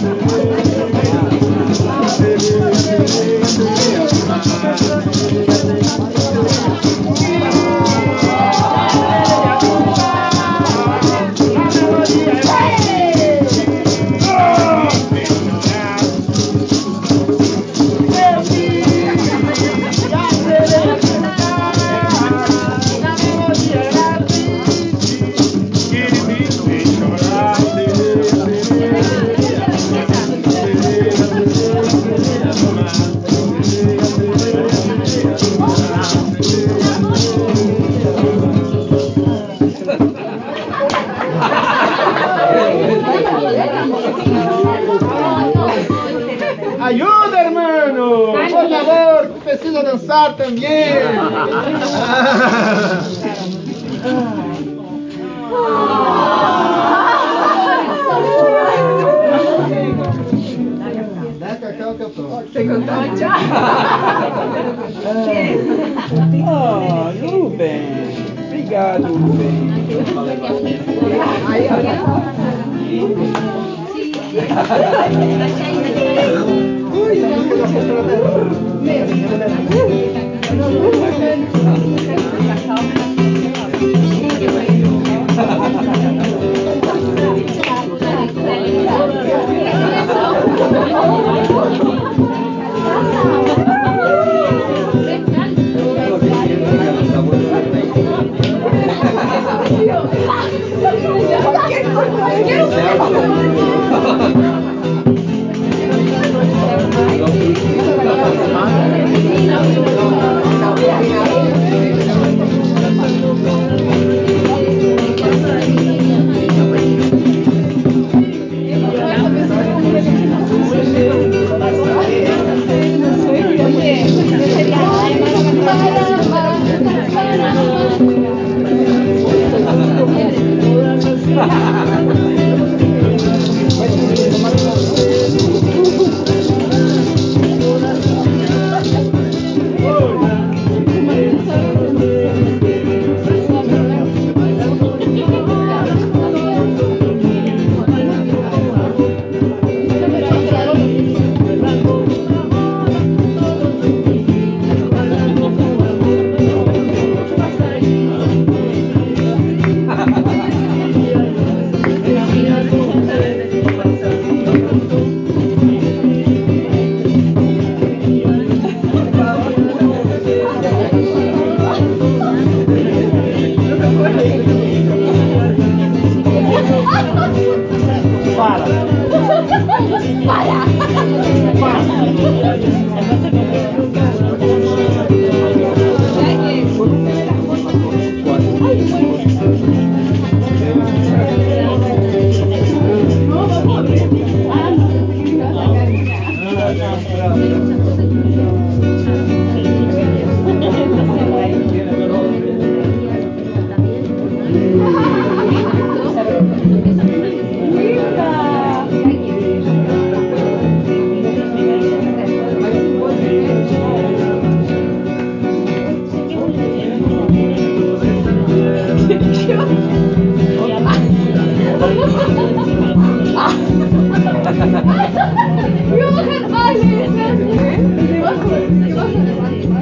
Ayuda, hermano, por favor, preciso dançar também. Dá cacau que eu tomo. Você contou já? Rubem. Obrigado, Rubem. Johan, Alice!